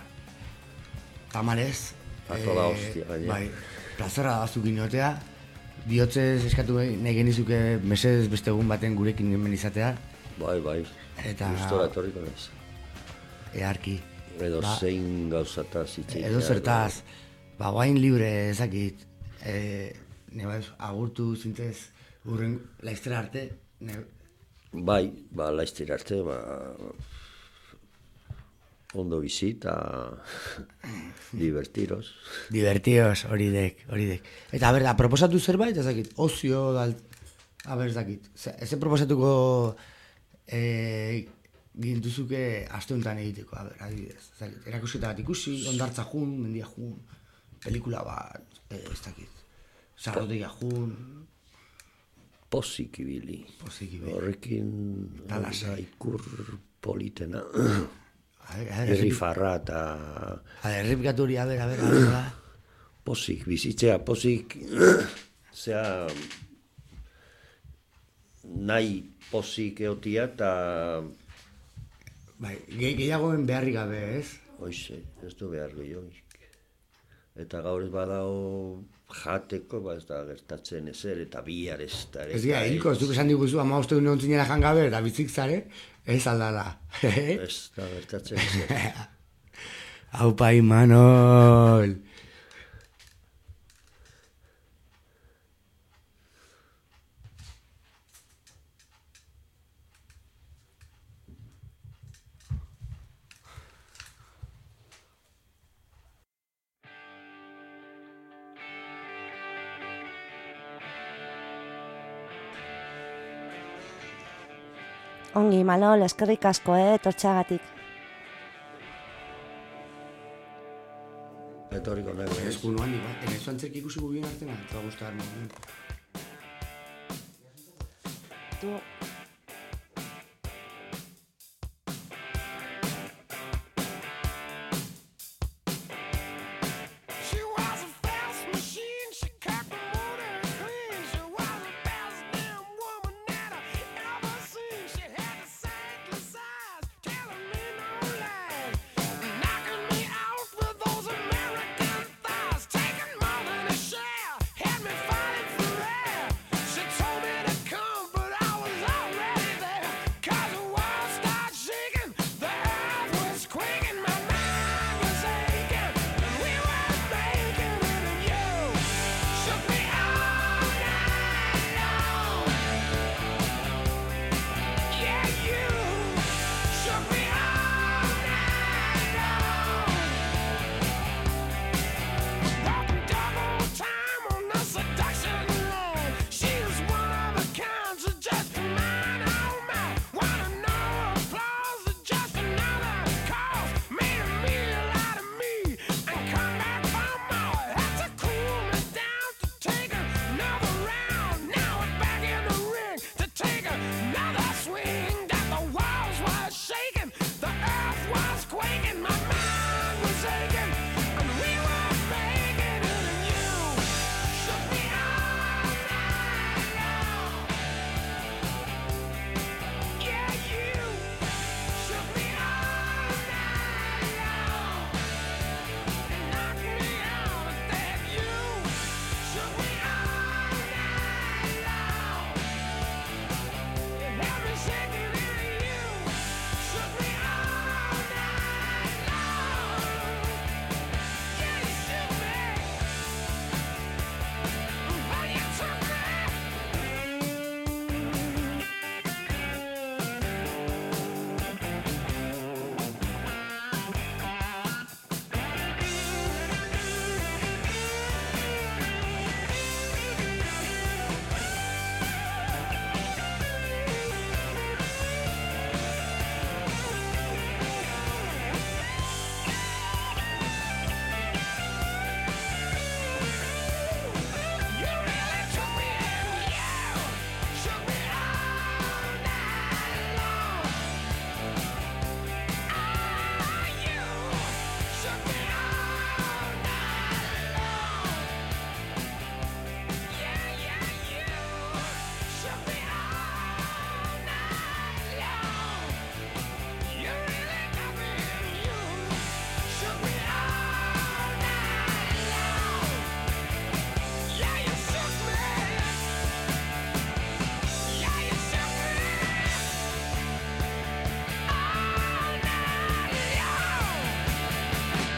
tamalez.
Ako da hostia, gaina.
Bai, plazerra da zukin inotea, bihotzez eskatu nahi genizuke mesedez beste egun baten gurekin hemen izatea.
Bai, bai,
eta
gustora etorriko naiz.
Earki.
Edo
ba,
zein gauzataz itxik.
Edo zertaz, ba, guain libre ezakit, e, ne agurtu zintez urren laiztera arte, ne,
Bai, ba, laiztera arte, ba, ondo bizi eta divertiros.
Divertios, hori dek, hori dek. Eta, berda, proposatu zerbait, ezakit, ozio, dal, aber, ezakit, eze proposatuko e, gintuzuke aste honetan egiteko, aber, adibidez, ezakit, erakusketa bat ikusi, ondartza jun, mendia jun, pelikula bat, e, ez dakit, sarrotegia jun,
Pozik ibili.
Pozik ibili.
Horrekin
Talasa.
ikur politena.
A ver, a ver,
Herri farra eta...
A ver, errepikatu hori, a ver, a ver, a ver, a ver.
Pozik, bizitzea, pozik... Zea... Nahi pozik eotia eta...
Bai, ge gehiagoen beharrik gabe, ez?
Hoize, ez du behar gehioik. Eta gaur ez badao jateko, ba ez da gertatzen ezer, eta bihar ez da.
Ez gira, hilko, zuk esan diguzu, ama uste dune ontzinera jangabe, eta bitzik zare, ez aldala.
Ez da gertatzen ezer.
Aupa, Imanol!
Ongi, Manol, eskerrik asko, eh, etortxagatik.
Etorriko nahi,
Ez kuno handi bat, enezu antzerk ikusiko bien artena, eta guztar nuen.
Tu,
She was a fast machine, she cocked the motor clean. She was the best damn woman that I ever seen. She had the sightless eyes, telling me no lies, knocking me out with those American thighs, taking more than a share, had me fighting for air. She told me to come, but I was already there, 'cause the world started shaking, the earth was quaking, my mind was aching, and we were making it, and you shook me all night long. Yeah, you shook me all night long. Walking double time on the seduction line. She was one of a kind, so just mine, oh my. Wanna know applause or just another cause? Made a meal out of me and come back for more. Had to cool me down to take another round. Now we're back in the ring to take another swing. That the walls were shaking, the earth was quaking, my mind was aching, and we were making it, and you shook me all night long. Yeah, you shook me all night long. Knocked me out, that you shook me all night long. You had me shaking, and you shook me all night long. Yeah, you shook me, but you took me. You really took me in, you shook me all night long. Ah, you shook me all night long. Yeah, yeah, you shook me all night long. You really got me in, you shook me all night long. Yeah, you shook me. Yeah, you shook me all night long.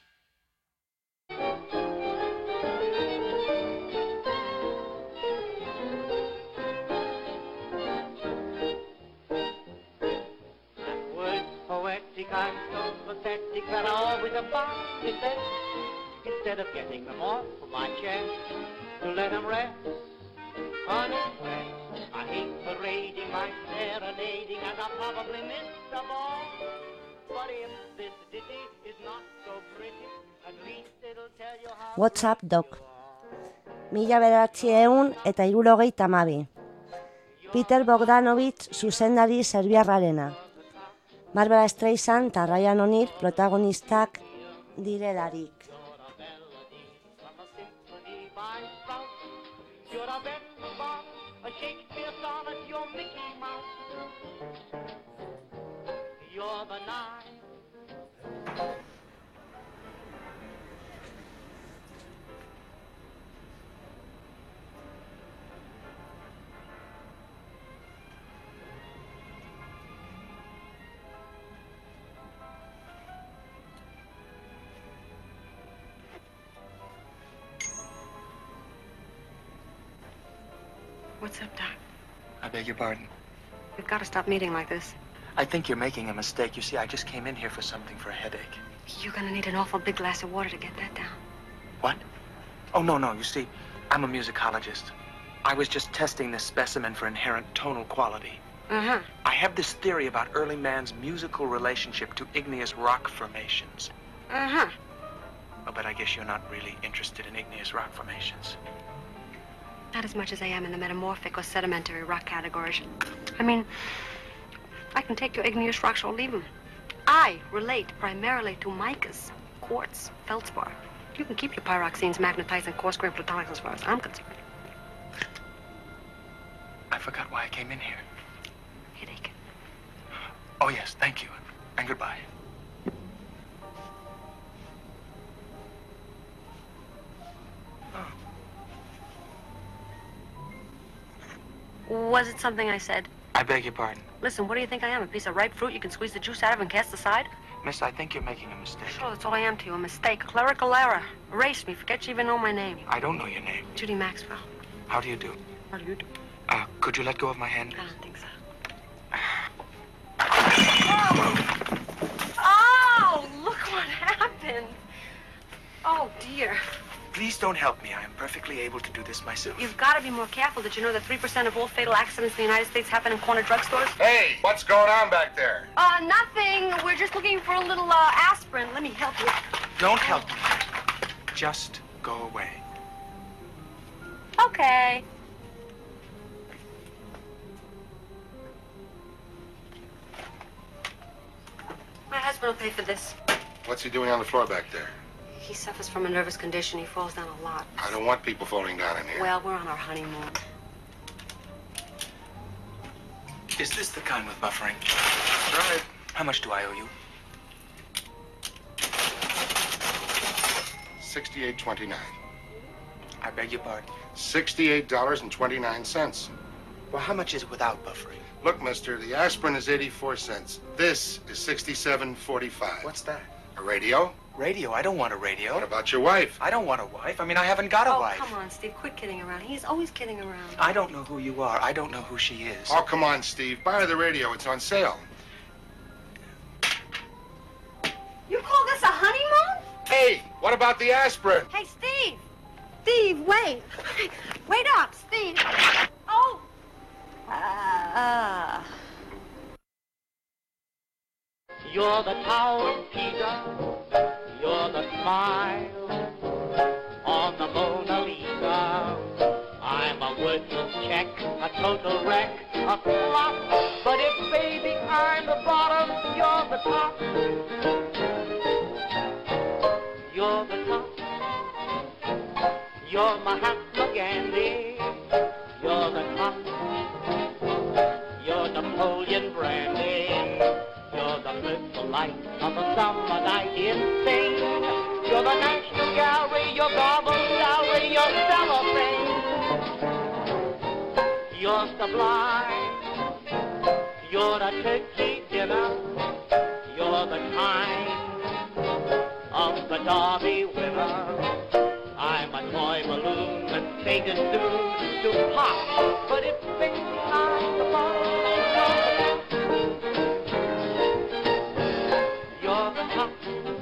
Words poetic, I'm so pathetic that I always about it then. Instead of getting them off of my chest to let them rest unexpressed. I hate parading my serenading, and I probably missed the ball. But if this ditty is not so pretty, at least it'll tell you how.
What's up, Doc? Mila bederatziehun eta hirurogeita hamabi. Peter Bogdanovich zuzendari serbiarrarena. Barbara Streisand eta Ryan O'Neal protagonistak direlarik.
From a symphony by Strauss, you're a Benzbach, a Shakespeare sonnet, you're Mickey Mouse. You're the night.
What's up, Doc?
I beg your pardon.
We've got to stop meeting like this.
I think you're making a mistake. You see, I just came in here for something for a headache.
You're gonna need an awful big glass of water to get that down.
What? Oh, no, no. You see, I'm a musicologist. I was just testing this specimen for inherent tonal quality.
Uh-huh.
I have this theory about early man's musical relationship to igneous rock formations.
Uh-huh.
Oh, but I guess you're not really interested in igneous rock formations.
Not as much as I am in the metamorphic or sedimentary rock categories. I mean, I can take your igneous rocks or leave them. I relate primarily to micas, quartz, feldspar. You can keep your pyroxenes, magnetized, and coarse-grained plutonics as far as I'm concerned.
I forgot why I came in here.
Headache.
Oh, yes, thank you. And goodbye.
Was it something I said?
I beg your pardon.
Listen, what do you think I am? A piece of ripe fruit you can squeeze the juice out of and cast aside?
Miss, I think you're making a mistake.
Sure, that's all I am to you. A mistake. A clerical error. Erase me. Forget you even know my name.
I don't know your name.
Judy Maxwell.
How do you do?
How do you do?
Uh, could you let go of my hand?
I don't think so. Oh! Oh! Look what happened. Oh, dear.
Please don't help me. I am perfectly able to do this myself.
You've got to be more careful. Did you know that three percent of all fatal accidents in the United States happen in corner drugstores?
Hey, what's going on back there?
Uh, nothing. We're just looking for a little, uh, aspirin. Let me help you.
Don't help me. Just go away.
Okay. My husband will pay for this.
What's he doing on the floor back there?
He suffers from a nervous condition. He falls down a lot.
I don't want people falling down in here.
Well, we're on our honeymoon.
Is this the kind with buffering? Right. How much do I owe you?
Sixty-eight twenty-nine.
I beg your pardon?
Sixty-eight dollars and twenty-nine cents.
Well, how much is it without buffering?
Look, mister, the aspirin is eighty-four cents. This is sixty-seven forty-five.
What's that?
A radio?
Radio? I don't want a radio.
What about your wife?
I don't want a wife. I mean, I haven't got a
oh,
wife.
Come on, Steve. Quit kidding around. He's always kidding around.
I don't know who you are. I don't know who she is.
Oh, come on, Steve. Buy her the radio. It's on sale.
You call this a honeymoon?
Hey, what about the aspirin?
Hey, Steve. Steve, wait. Wait up, Steve. Oh. Ah. Uh, uh.
You're the Tower of Pisa. You're the smile on the Mona Lisa. I'm a worthless check, a total wreck, a flop. But if, baby, I'm the bottom, you're the top. You're the top. You're Mahatma Gandhi. You're the top. You're Napoleon Brandy. You're the blissful light of a summer night in Spain. You're the National Gallery, your gobble salary, your cellophane. You're sublime. You're a turkey dinner. You're the kind of the Derby winner. I'm a toy balloon that's fated soon to pop. But if baby I'm the bottom, you're the top.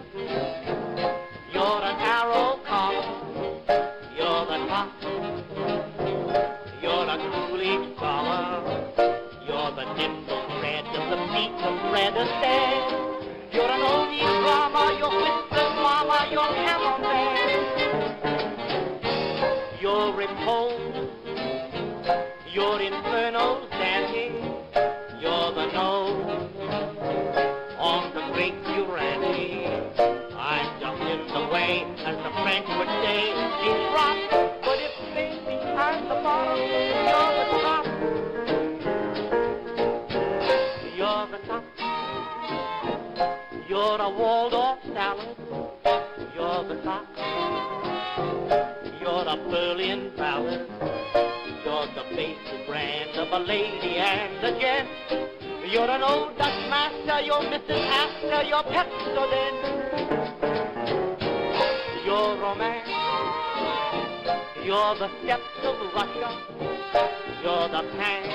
You're an arrow cock. You're the top. You're a cool dollar. You're the nimble thread of the feet of Fred Astaire. You're an onion drama. You're Mister Mama. You're cameraman. You're repose. You're infernal dancing. You're the nose on the great Urani. I'm just in the way, as the French would say, in rock. But if baby I'm the bottom, you're the top. You're the top. You're a Waldorf salad. You're the top. You're a Berlin ballad. You're the basic brand of a lady and a gent. You're an old Dutch master, you're Missus Astor, you're Pepsodent. You're romance, You're the steps of Russia, you're the pan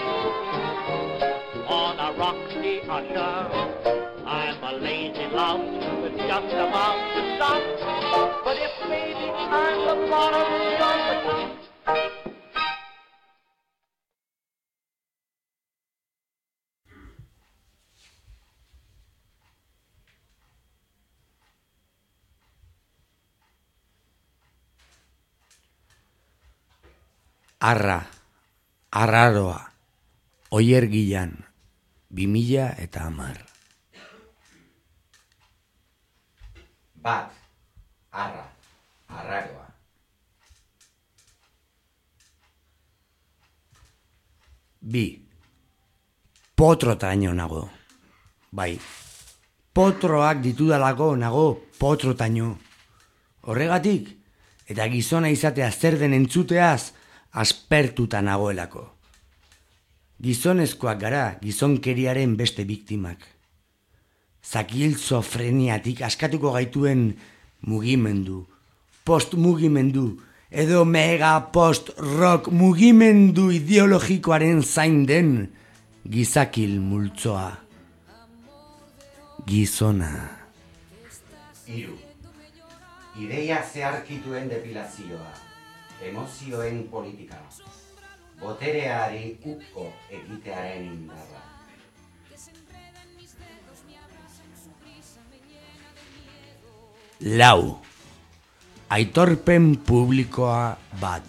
on a rocky usher. I'm a lazy louse with just about to stop, but if maybe I'm the bottom of the top.
Arra, arraroa, Oier Gilan, bi mila eta hamar.
Bat, arra, arraroa.
Bi, potrotaino nago. Bai, potroak ditudalako nago potrotaino. Horregatik, eta gizona izatea zer den entzuteaz, aspertuta nagoelako. Gizonezkoak gara gizonkeriaren beste biktimak. Zakilzofreniatik askatuko gaituen mugimendu, post-mugimendu, edo mega post-rock mugimendu ideologikoaren zain den gizakil multzoa. Gizona.
Hiru. Ideia zeharkituen depilazioa. Emozioen politika, botereari uko egitearen indarra.
Lau, aitorpen publikoa bat.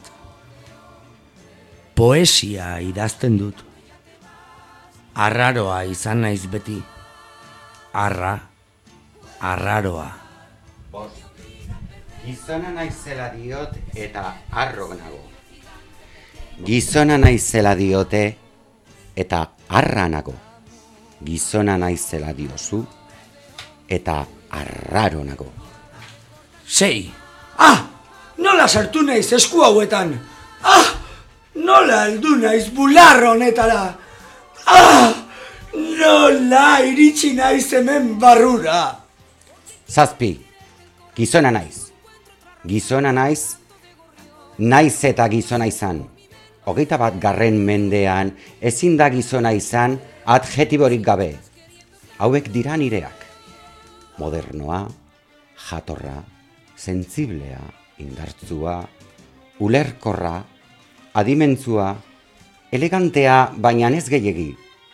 Poesia idazten dut. Arraroa izan naiz beti. Arra, arraroa.
Bost. Gizona naizela diot eta arro nago. Gizona naizela diote eta arra nago. Gizona naizela diozu eta arraro nago.
Sei. Ah! Nola sartu naiz esku hauetan? Ah! Nola heldu naiz bularro honetara? Ah! Nola iritsi naiz hemen barrura?
Zazpi. Gizona naiz. Gizona naiz, naiz eta gizona izan. Hogeita bat garren mendean ezin da gizona izan adjetiborik gabe. Hauek dira nireak. Modernoa, jatorra, sentziblea, indartzua, ulerkorra, adimentzua, elegantea, baina ez gehiegi.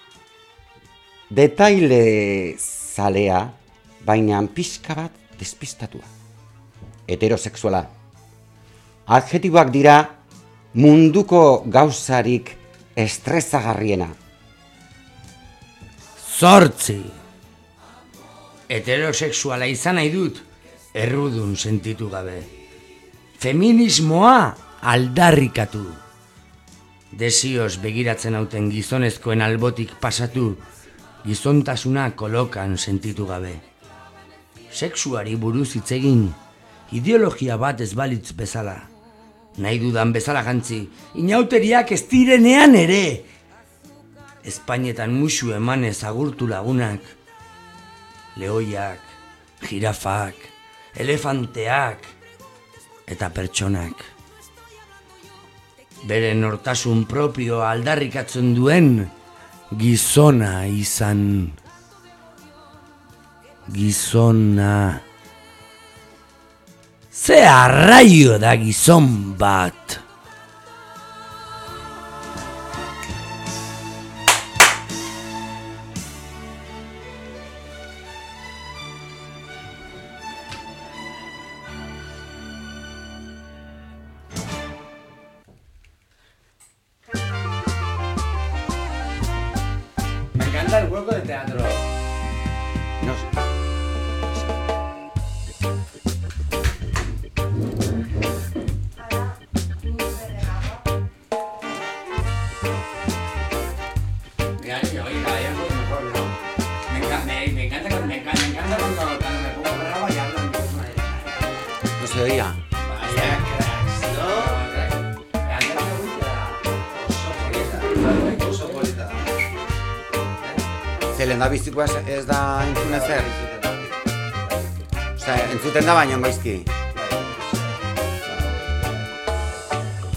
Detaile zalea, baina pixka bat despistatua. Heterosexuala. Adjetiboak dira munduko gauzarik estresagarriena.
Zortzi. Heterosexuala izan nahi dut, errudun sentitu gabe. Feminismoa aldarrikatu. Desioz begiratzen hauten gizonezkoen albotik pasatu, gizontasuna kolokan sentitu gabe. Sexuari buruz hitz egin, ideologia bat ez balitz bezala. Nahi dudan bezala jantzi, inauteriak ez direnean ere. Espainetan musu emanez agurtu lagunak. Lehoiak, jirafak, elefanteak eta pertsonak. Bere nortasun propio aldarrikatzen duen gizona izan. Gizona. Ze arraio da gizon bat.
Me encanta el hueco de teatro. No sé. Se oía. Vaya cracks, ¿no? Oso polita. Zelen da bizikoa ez da entzun ezer? Osea, entzuten da baino gaizki.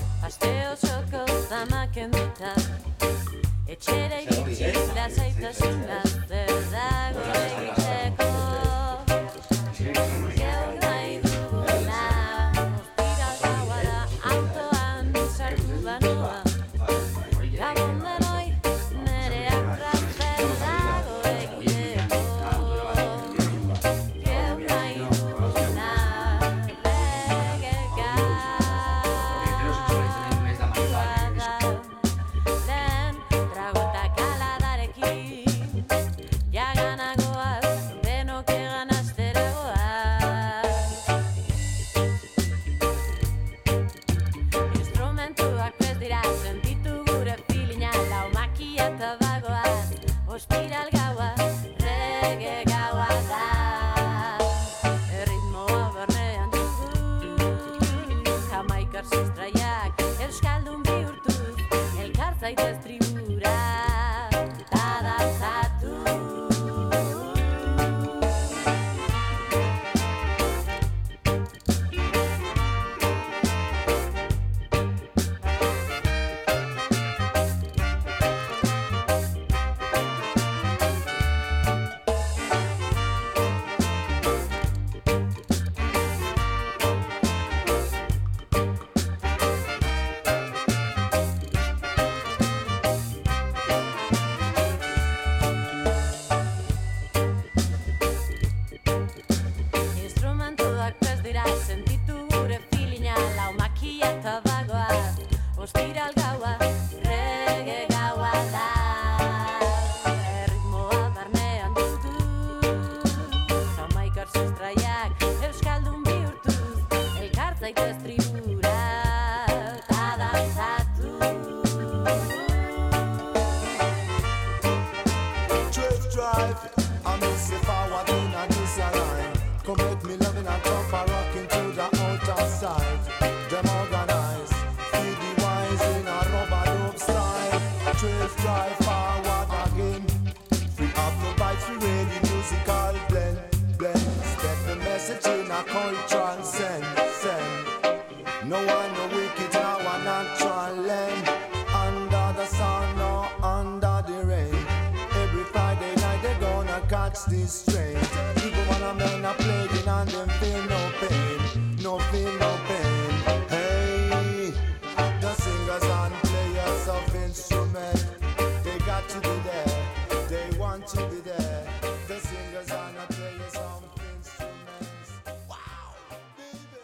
life. I miss you forward in a disarray. Come make me love in a cup of rocking to the outer side. Them organize, feed the wise in a rubber dope style. Trails drive forward again. Free up the bikes, we ready musical blend, blend. Spread the message in a cultural send, send. No one no wicked, now a natural land. Under the sun or under the rain. Every Friday night they gonna catch this train. Even when a man are playing and them feel no pain, no feel no pain. Hey, the singers and players of instrument, they got to be there, they want to be there. The singers and the players of instruments. Wow, baby.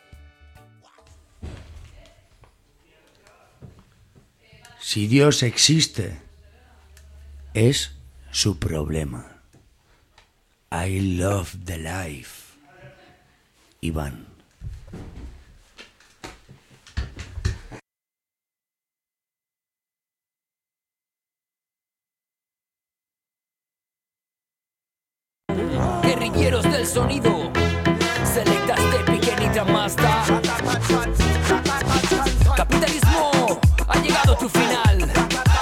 Si Dios existe, es su problema. I love the life. Iván.
Guerrilleros del sonido, selectas de pequeñita Mazda. Capitalismo ha llegado a tu final.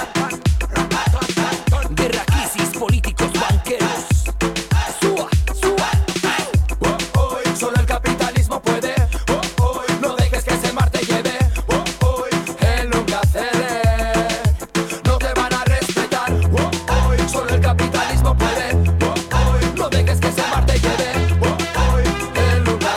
Guerra, crisis, políticos, banqueros. Sua, sua. Oh, oh, solo el capitalismo puede. Oh, oh, no dejes que ese mar te lleve. Oh, oh, él nunca cede. No te van a respetar. Oh, oh, solo el capitalismo puede. Oh, oh, no dejes que ese mar te lleve. Oh, oh, él nunca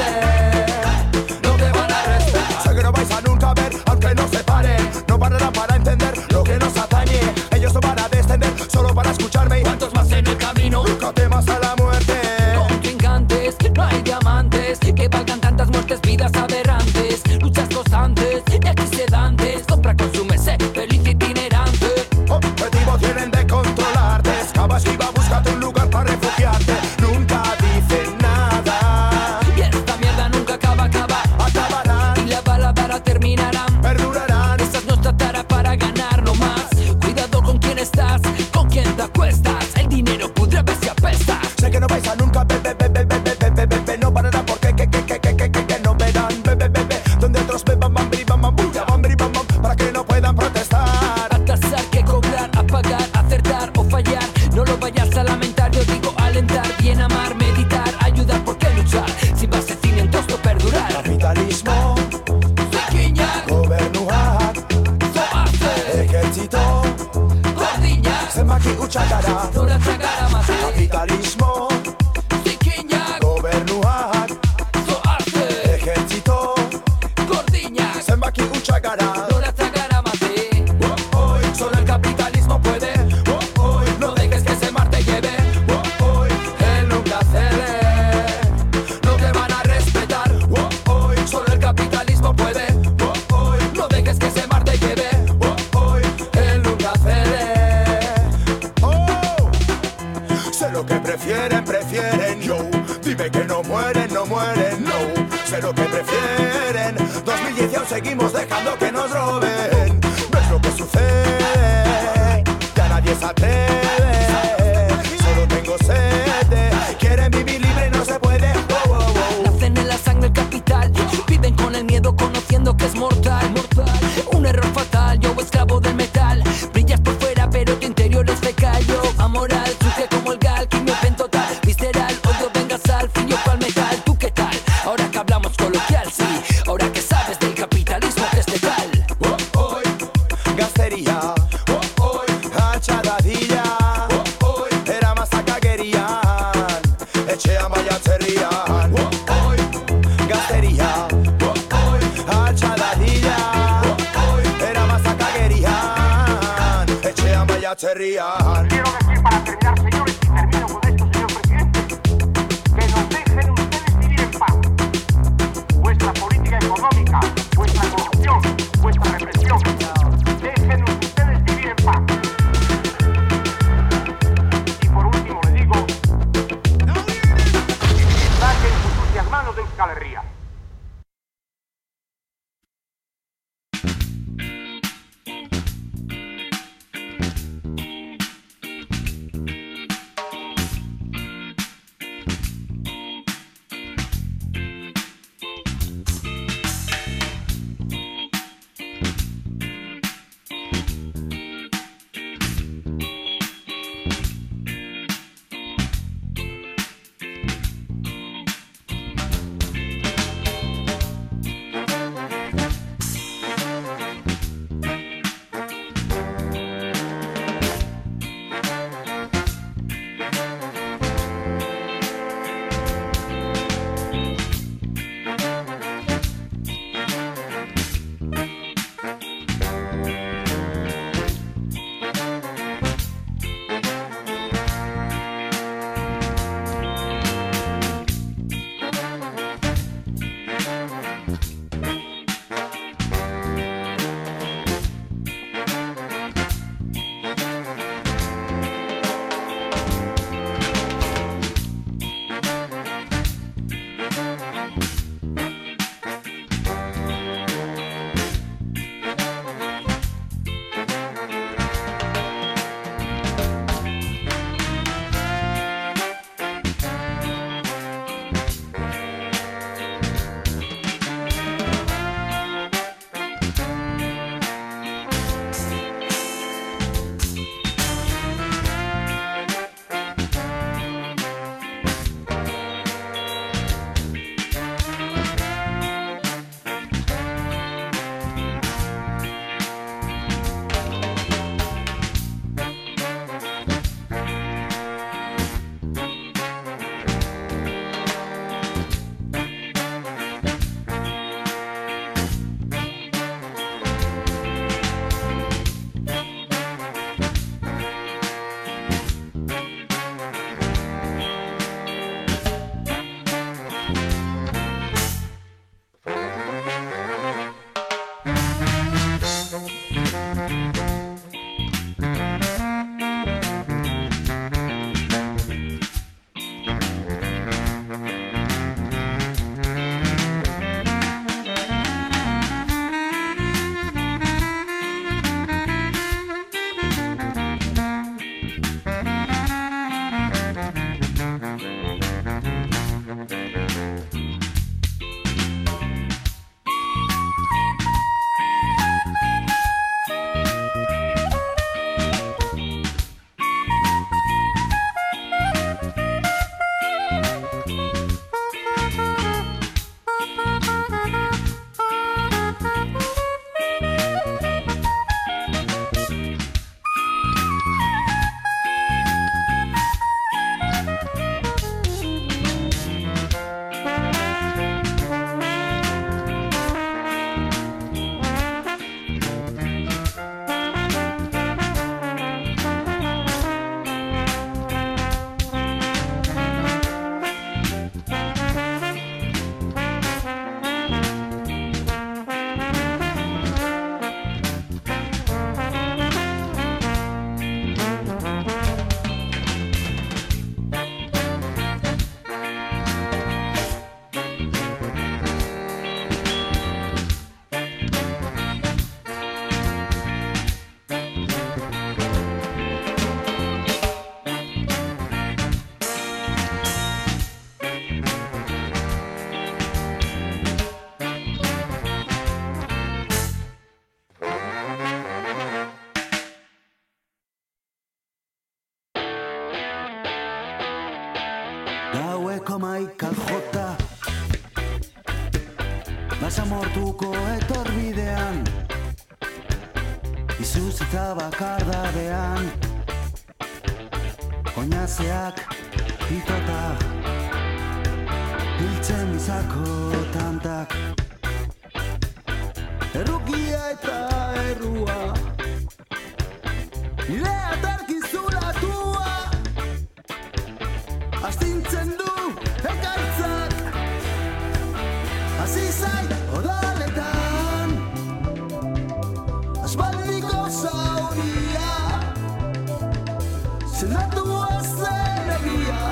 cede. No te van a respetar.
Sé que no vais a nunca ver, aunque no se paren. No pararán para entender lo que nos atañe. Ellos no van a descender solo para escucharme.
¿Cuántos más en el camino?
Nunca temas a la muerte.
Contrincantes, no hay diamantes que valgan tantas muertes, vidas aberrantes. Luchas constantes y aquí sedantes. Compra, consume, sé feliz itinerante.
Objetivo tienen de controlarte. Excava, esquiva, búscate un lugar para refugiarte. Nunca dicen nada.
Y esta mierda nunca acaba, acaba.
Acabarán
Y la bala para terminarán.
Perdurarán.
Estas nos tratará para ganar no más. Cuidado con quién estás, con quién te acuestas. El dinero pudre a ver si apestas.
Sé que no vais a nunca ver, ver, ver, ver, ver, ver, ver, ver, ver. No pararán porque que, que, que, que, que, que, que no verán. Ver, ver, ver, ver. Donde otros beban, bam, bri, bam, bam, bulla, bam, bri, bam, bam, para que no puedan protestar.
Atasar, que cobrar, apagar, acertar o fallar. No lo vayas a lamentar, yo digo alentar. Bien amar, meditar, ayudar, ¿por qué luchar? Si vas a cimientos no perdurar.
Capitalismo,
Ziquiñak,
gobernuak,
zoazte,
ejército,
gordinak,
zenbaki utxakara.
zora tragara mate.
Capitalismo,
Ziquiñak,
gobernuak,
zoazte,
ejército,
gordinak,
zenbaki utxakara.
zora tragara mate.
Oh, oh,
Solo el capitalismo puede.
oh, oh,
No dejes que ese mar te lleve.
oh, oh,
Él nunca cede. No te van a respetar.
oh, oh,
Solo el capitalismo puede.
oh, oh,
No dejes que ese mar te lleve.
oh, oh,
Él nunca cede.
oh. Sé lo que prefieren, prefieren, yo. Dime que no mueren, no mueren, no. Sé lo que prefieren. dos mil diez y aún seguimos dejando que nos roben. ¿Ves lo que sucede? Ya nadie se atreve. Solo tengo sed. Quieren vivir libre y no se puede. Oh, oh, oh.
Nacen en la sangre el capital. Viven con el miedo conociendo que es mortal. Mortal. Un error fatal. Yo esclavo del metal. Brillas por fuera pero tu interior es fecal. Yo amoral, sucia como el gal. Quimio total, visceral. Odio venga sal, frío cual metal. ¿Tú qué tal? Ahora que hablamos coloquial, sí. Ahora que sabes del capitalismo que es letal.
Oh, oh, gazteria, oh, oh, atxadadilla, oh, oh, era mazakagerían, etxean baiatzerrian, oh, oh, gazteria, oh, oh, atxadadilla, oh, oh, era mazakagerían, etxean baiatzerrian.
Quiero decir para terminar, señores, y termino con esto, señor presidente, que nos dejen ustedes vivir en paz. Vuestra política económica, vuestra corrupción, vuestra represión, déjenos ustedes vivir en paz. Y por último le digo, saquen sus sucias manos de Euskal Herria.
Basamortuko etorbidean, izuz eta bakardadean, oinazeak itota, hiltzen izako tantak, errukia eta errua, nire atarkizulatua, astintzen du ekaitzak, hasi zait odaletan, aspaldiko zauria, zenatua zen egia,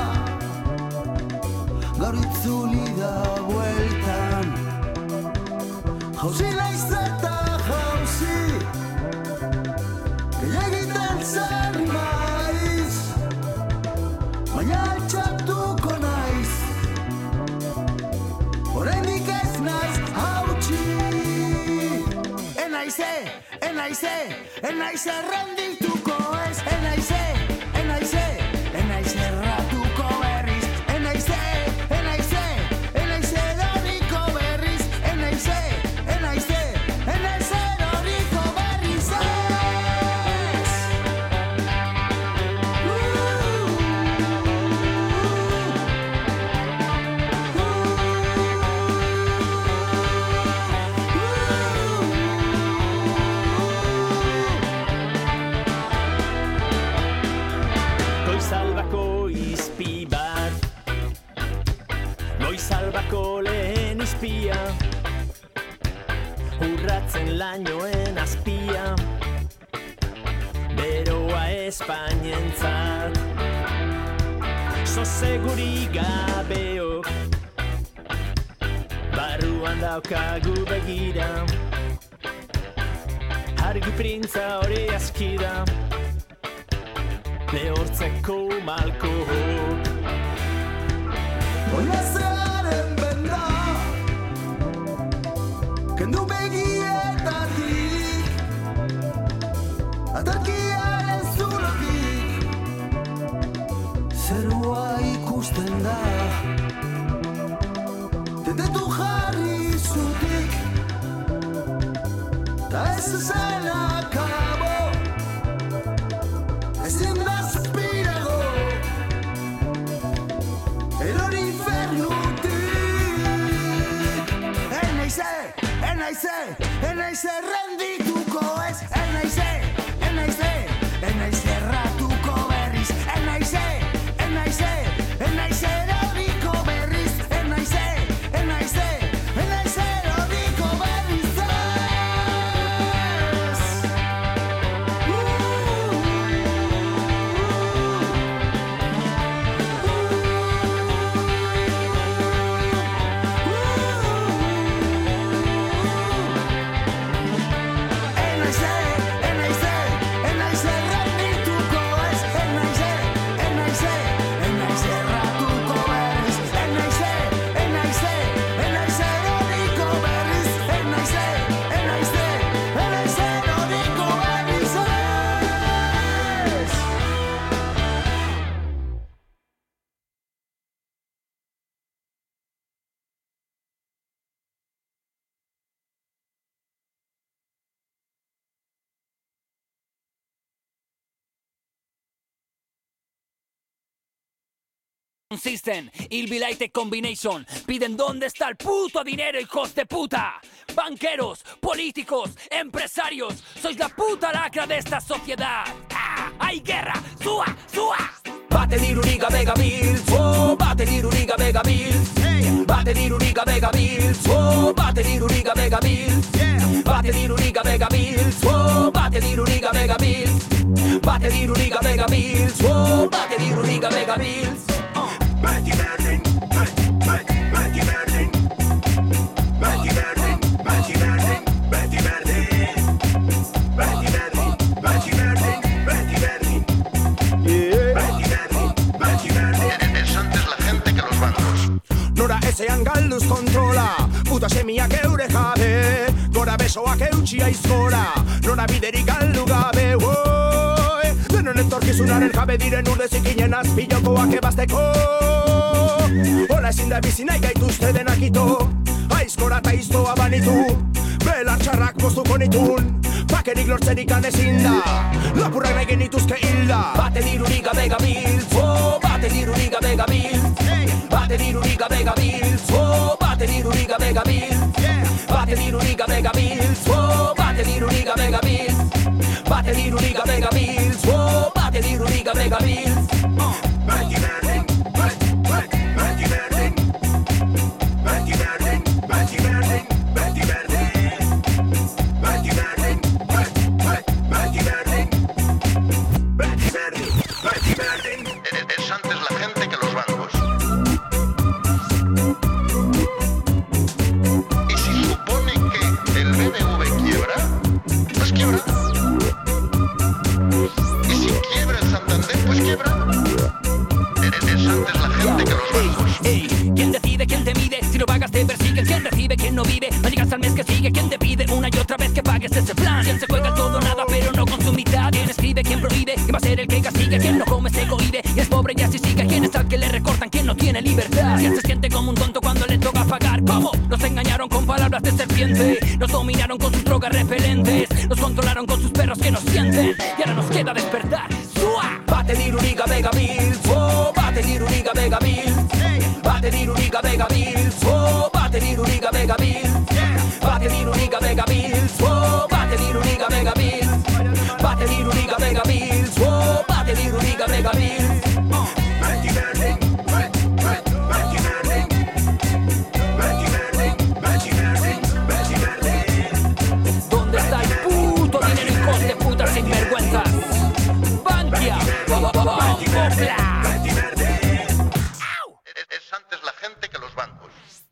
gaur itzuli da bueltan, jauzi naiz eta jauzi, gehiagiten zer maiz, baina altxatuko naiz, oraindik ez naiz hautsi. Enaize, enaize, enaize rendituko ez, enaize, enaize, enaize erratuko berriz, enaize, enaize, enaize eroriko berriz, enaize, enaize, enaize eroriko berriz ez.
Goizalbako izpi bat, goizalbako lehen izpia, urratzen lainoen azpia, beroa Espainientzat, soseguri gabeok, barruan daukagu begira, argi printza hori askida, lehortzeko malkohok.
Oinazearen benda, kendu begietatik, atarkiaren zulotik, zerua ikusten da, tentetu jarri zutik, ta ez zen akabo, ezin da zupirago, erori infernutik. Enaize, enaize, enaize rendituko ez, enaize, enaize, enaize erratuko berriz, enaize, enaize, enaize eroriko berriz, enaize, enaize, enaize eroriko berriz ez. Enaize, enaize, enaize rendituko ez, enaize, enaize, enaize erratuko berriz, enaize, enaize, enaize eroriko berriz, enaize, enaize, enaize eroriko berriz ez.
System, il Light Combination, piden dónde está el puto dinero, hijos de puta. Banqueros, políticos, empresarios, sois la puta lacra de esta sociedad. ¡Ah! ¡Hay guerra! ¡Sua! ¡Sua! Bate diruriga mega bills, oh, bate diruriga mega bills, bate diruriga mega bills, oh, bate diruriga mega bills, bate diruriga mega bills, oh, bate diruriga mega bills, bate diruriga mega bills, oh, bate diruriga mega bills.
Matthew Berlin, Matthew, Matthew, Matthew Berlin, Matthew Berlin, Matthew Berlin, Matthew Berlin, Matthew Berlin, Matthew Berlin, Matthew Berlin, Matthew Berlin, Matthew Berlin.
Tiene pensantes la gente que los bancos.
Nora ezean galduz kontrola, puta semiak eure jabe, gora besoak eutxia izgora, nora biderik galdu gabe, oi, denon etorkizunaren jabe diren urde zikinen azpilokoak ebazteko. Hola ezin da bizi nahi gaituzte denak ito, Aizkora eta iztoa banitu, belar txarrak moztuko nitun, bakerik lortzerik ezin da, lapurrak nahi genituzke hilda.
Bate dirurik gabe gabiltz, oh, bate dirurik gabe gabiltz, bate dirurik gabe gabiltz, oh, bate dirurik gabe gabiltz, bate dirurik gabe gabiltz, oh, bate dirurik gabe gabiltz, bate dirurik gabe gabiltz, oh, bate dirurik gabe gabiltz.
Beti berdin, beti, beti, beti berdin, beti berdin, beti berdin, beti berdin, beti berdin, beti, beti, beti berdin, beti berdin, beti berdin.
Es antes la gente que los bancos. Y si supone que el B B V quiebra, pues quiebra. Y si quiebra el Santander, pues quiebra. Es antes la gente que los bancos.
Ey, ¿quién decide, quién te mide? Si no pagas te persiguen, ¿quién recibe, quién no vive? No llegas al mes que sigue, ¿quién te pide una y otra vez que pagues ese plan? ¿Quién se juega el todo nada pero no con su mitad? ¿Quién escribe, quién prohíbe? ¿Quién va a ser el que castigue? ¿Quién no come se cohibe? Y es pobre y así sigue. ¿Quién es al que le recortan? ¿Quién no tiene libertad? ¿Quién se siente como un tonto cuando le toca pagar? ¿Cómo? Nos engañaron con palabras de serpiente, nos dominaron con sus drogas repelentes, nos controlaron con sus perros que nos sienten, y ahora nos queda despertar. ¡Sua! Bate dirurik gabe gabiltz, oh, bate dirurik gabe gabiltz, bate dirurik gabe gabiltz, oh, bate dirurik gabe gabiltz, bate dirurik gabe gabiltz, oh, bate dirurik gabe gabiltz, bate dirurik gabe gabiltz, oh, bate dirurik gabe gabiltz.
Beti berdin, beti, beti, beti berdin, beti berdin, beti berdin, beti berdin.
¿Dónde está el puto dinero, hijos de puta sinvergüenzas? Bankia, Bopla.
Es antes la gente que los bancos.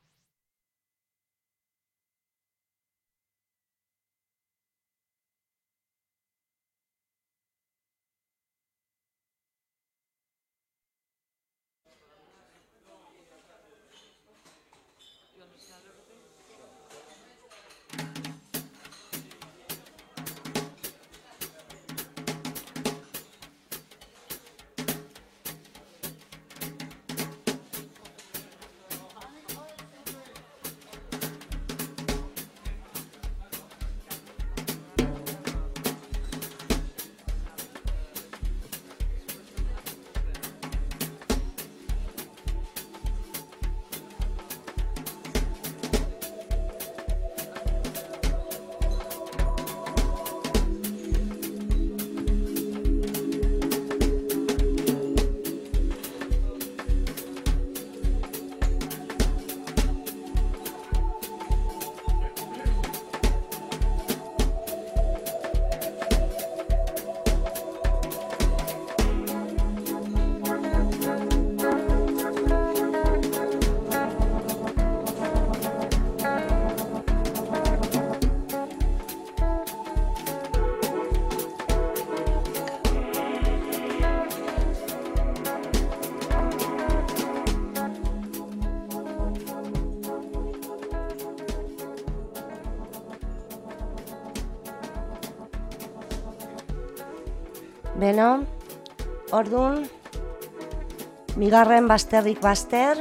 Beno, ordun, bigarren bazterrik bazter,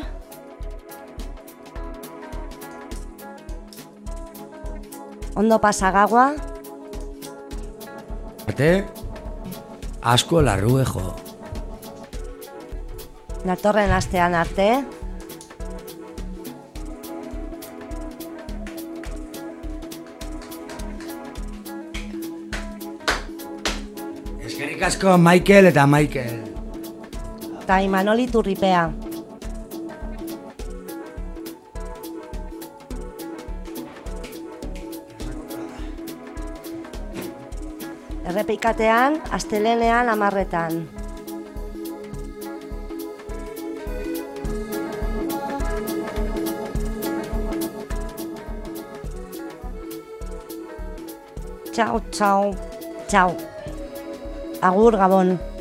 ondo pasa gaua,
Ate, asko larrue jo.
datorren astean arte,
Eskerrik asko Michael eta Michael.
eta Imanol Iturripea. Errepikatean, astelehenean hamarretan. Txau, txau, txau. Agur, Gabon.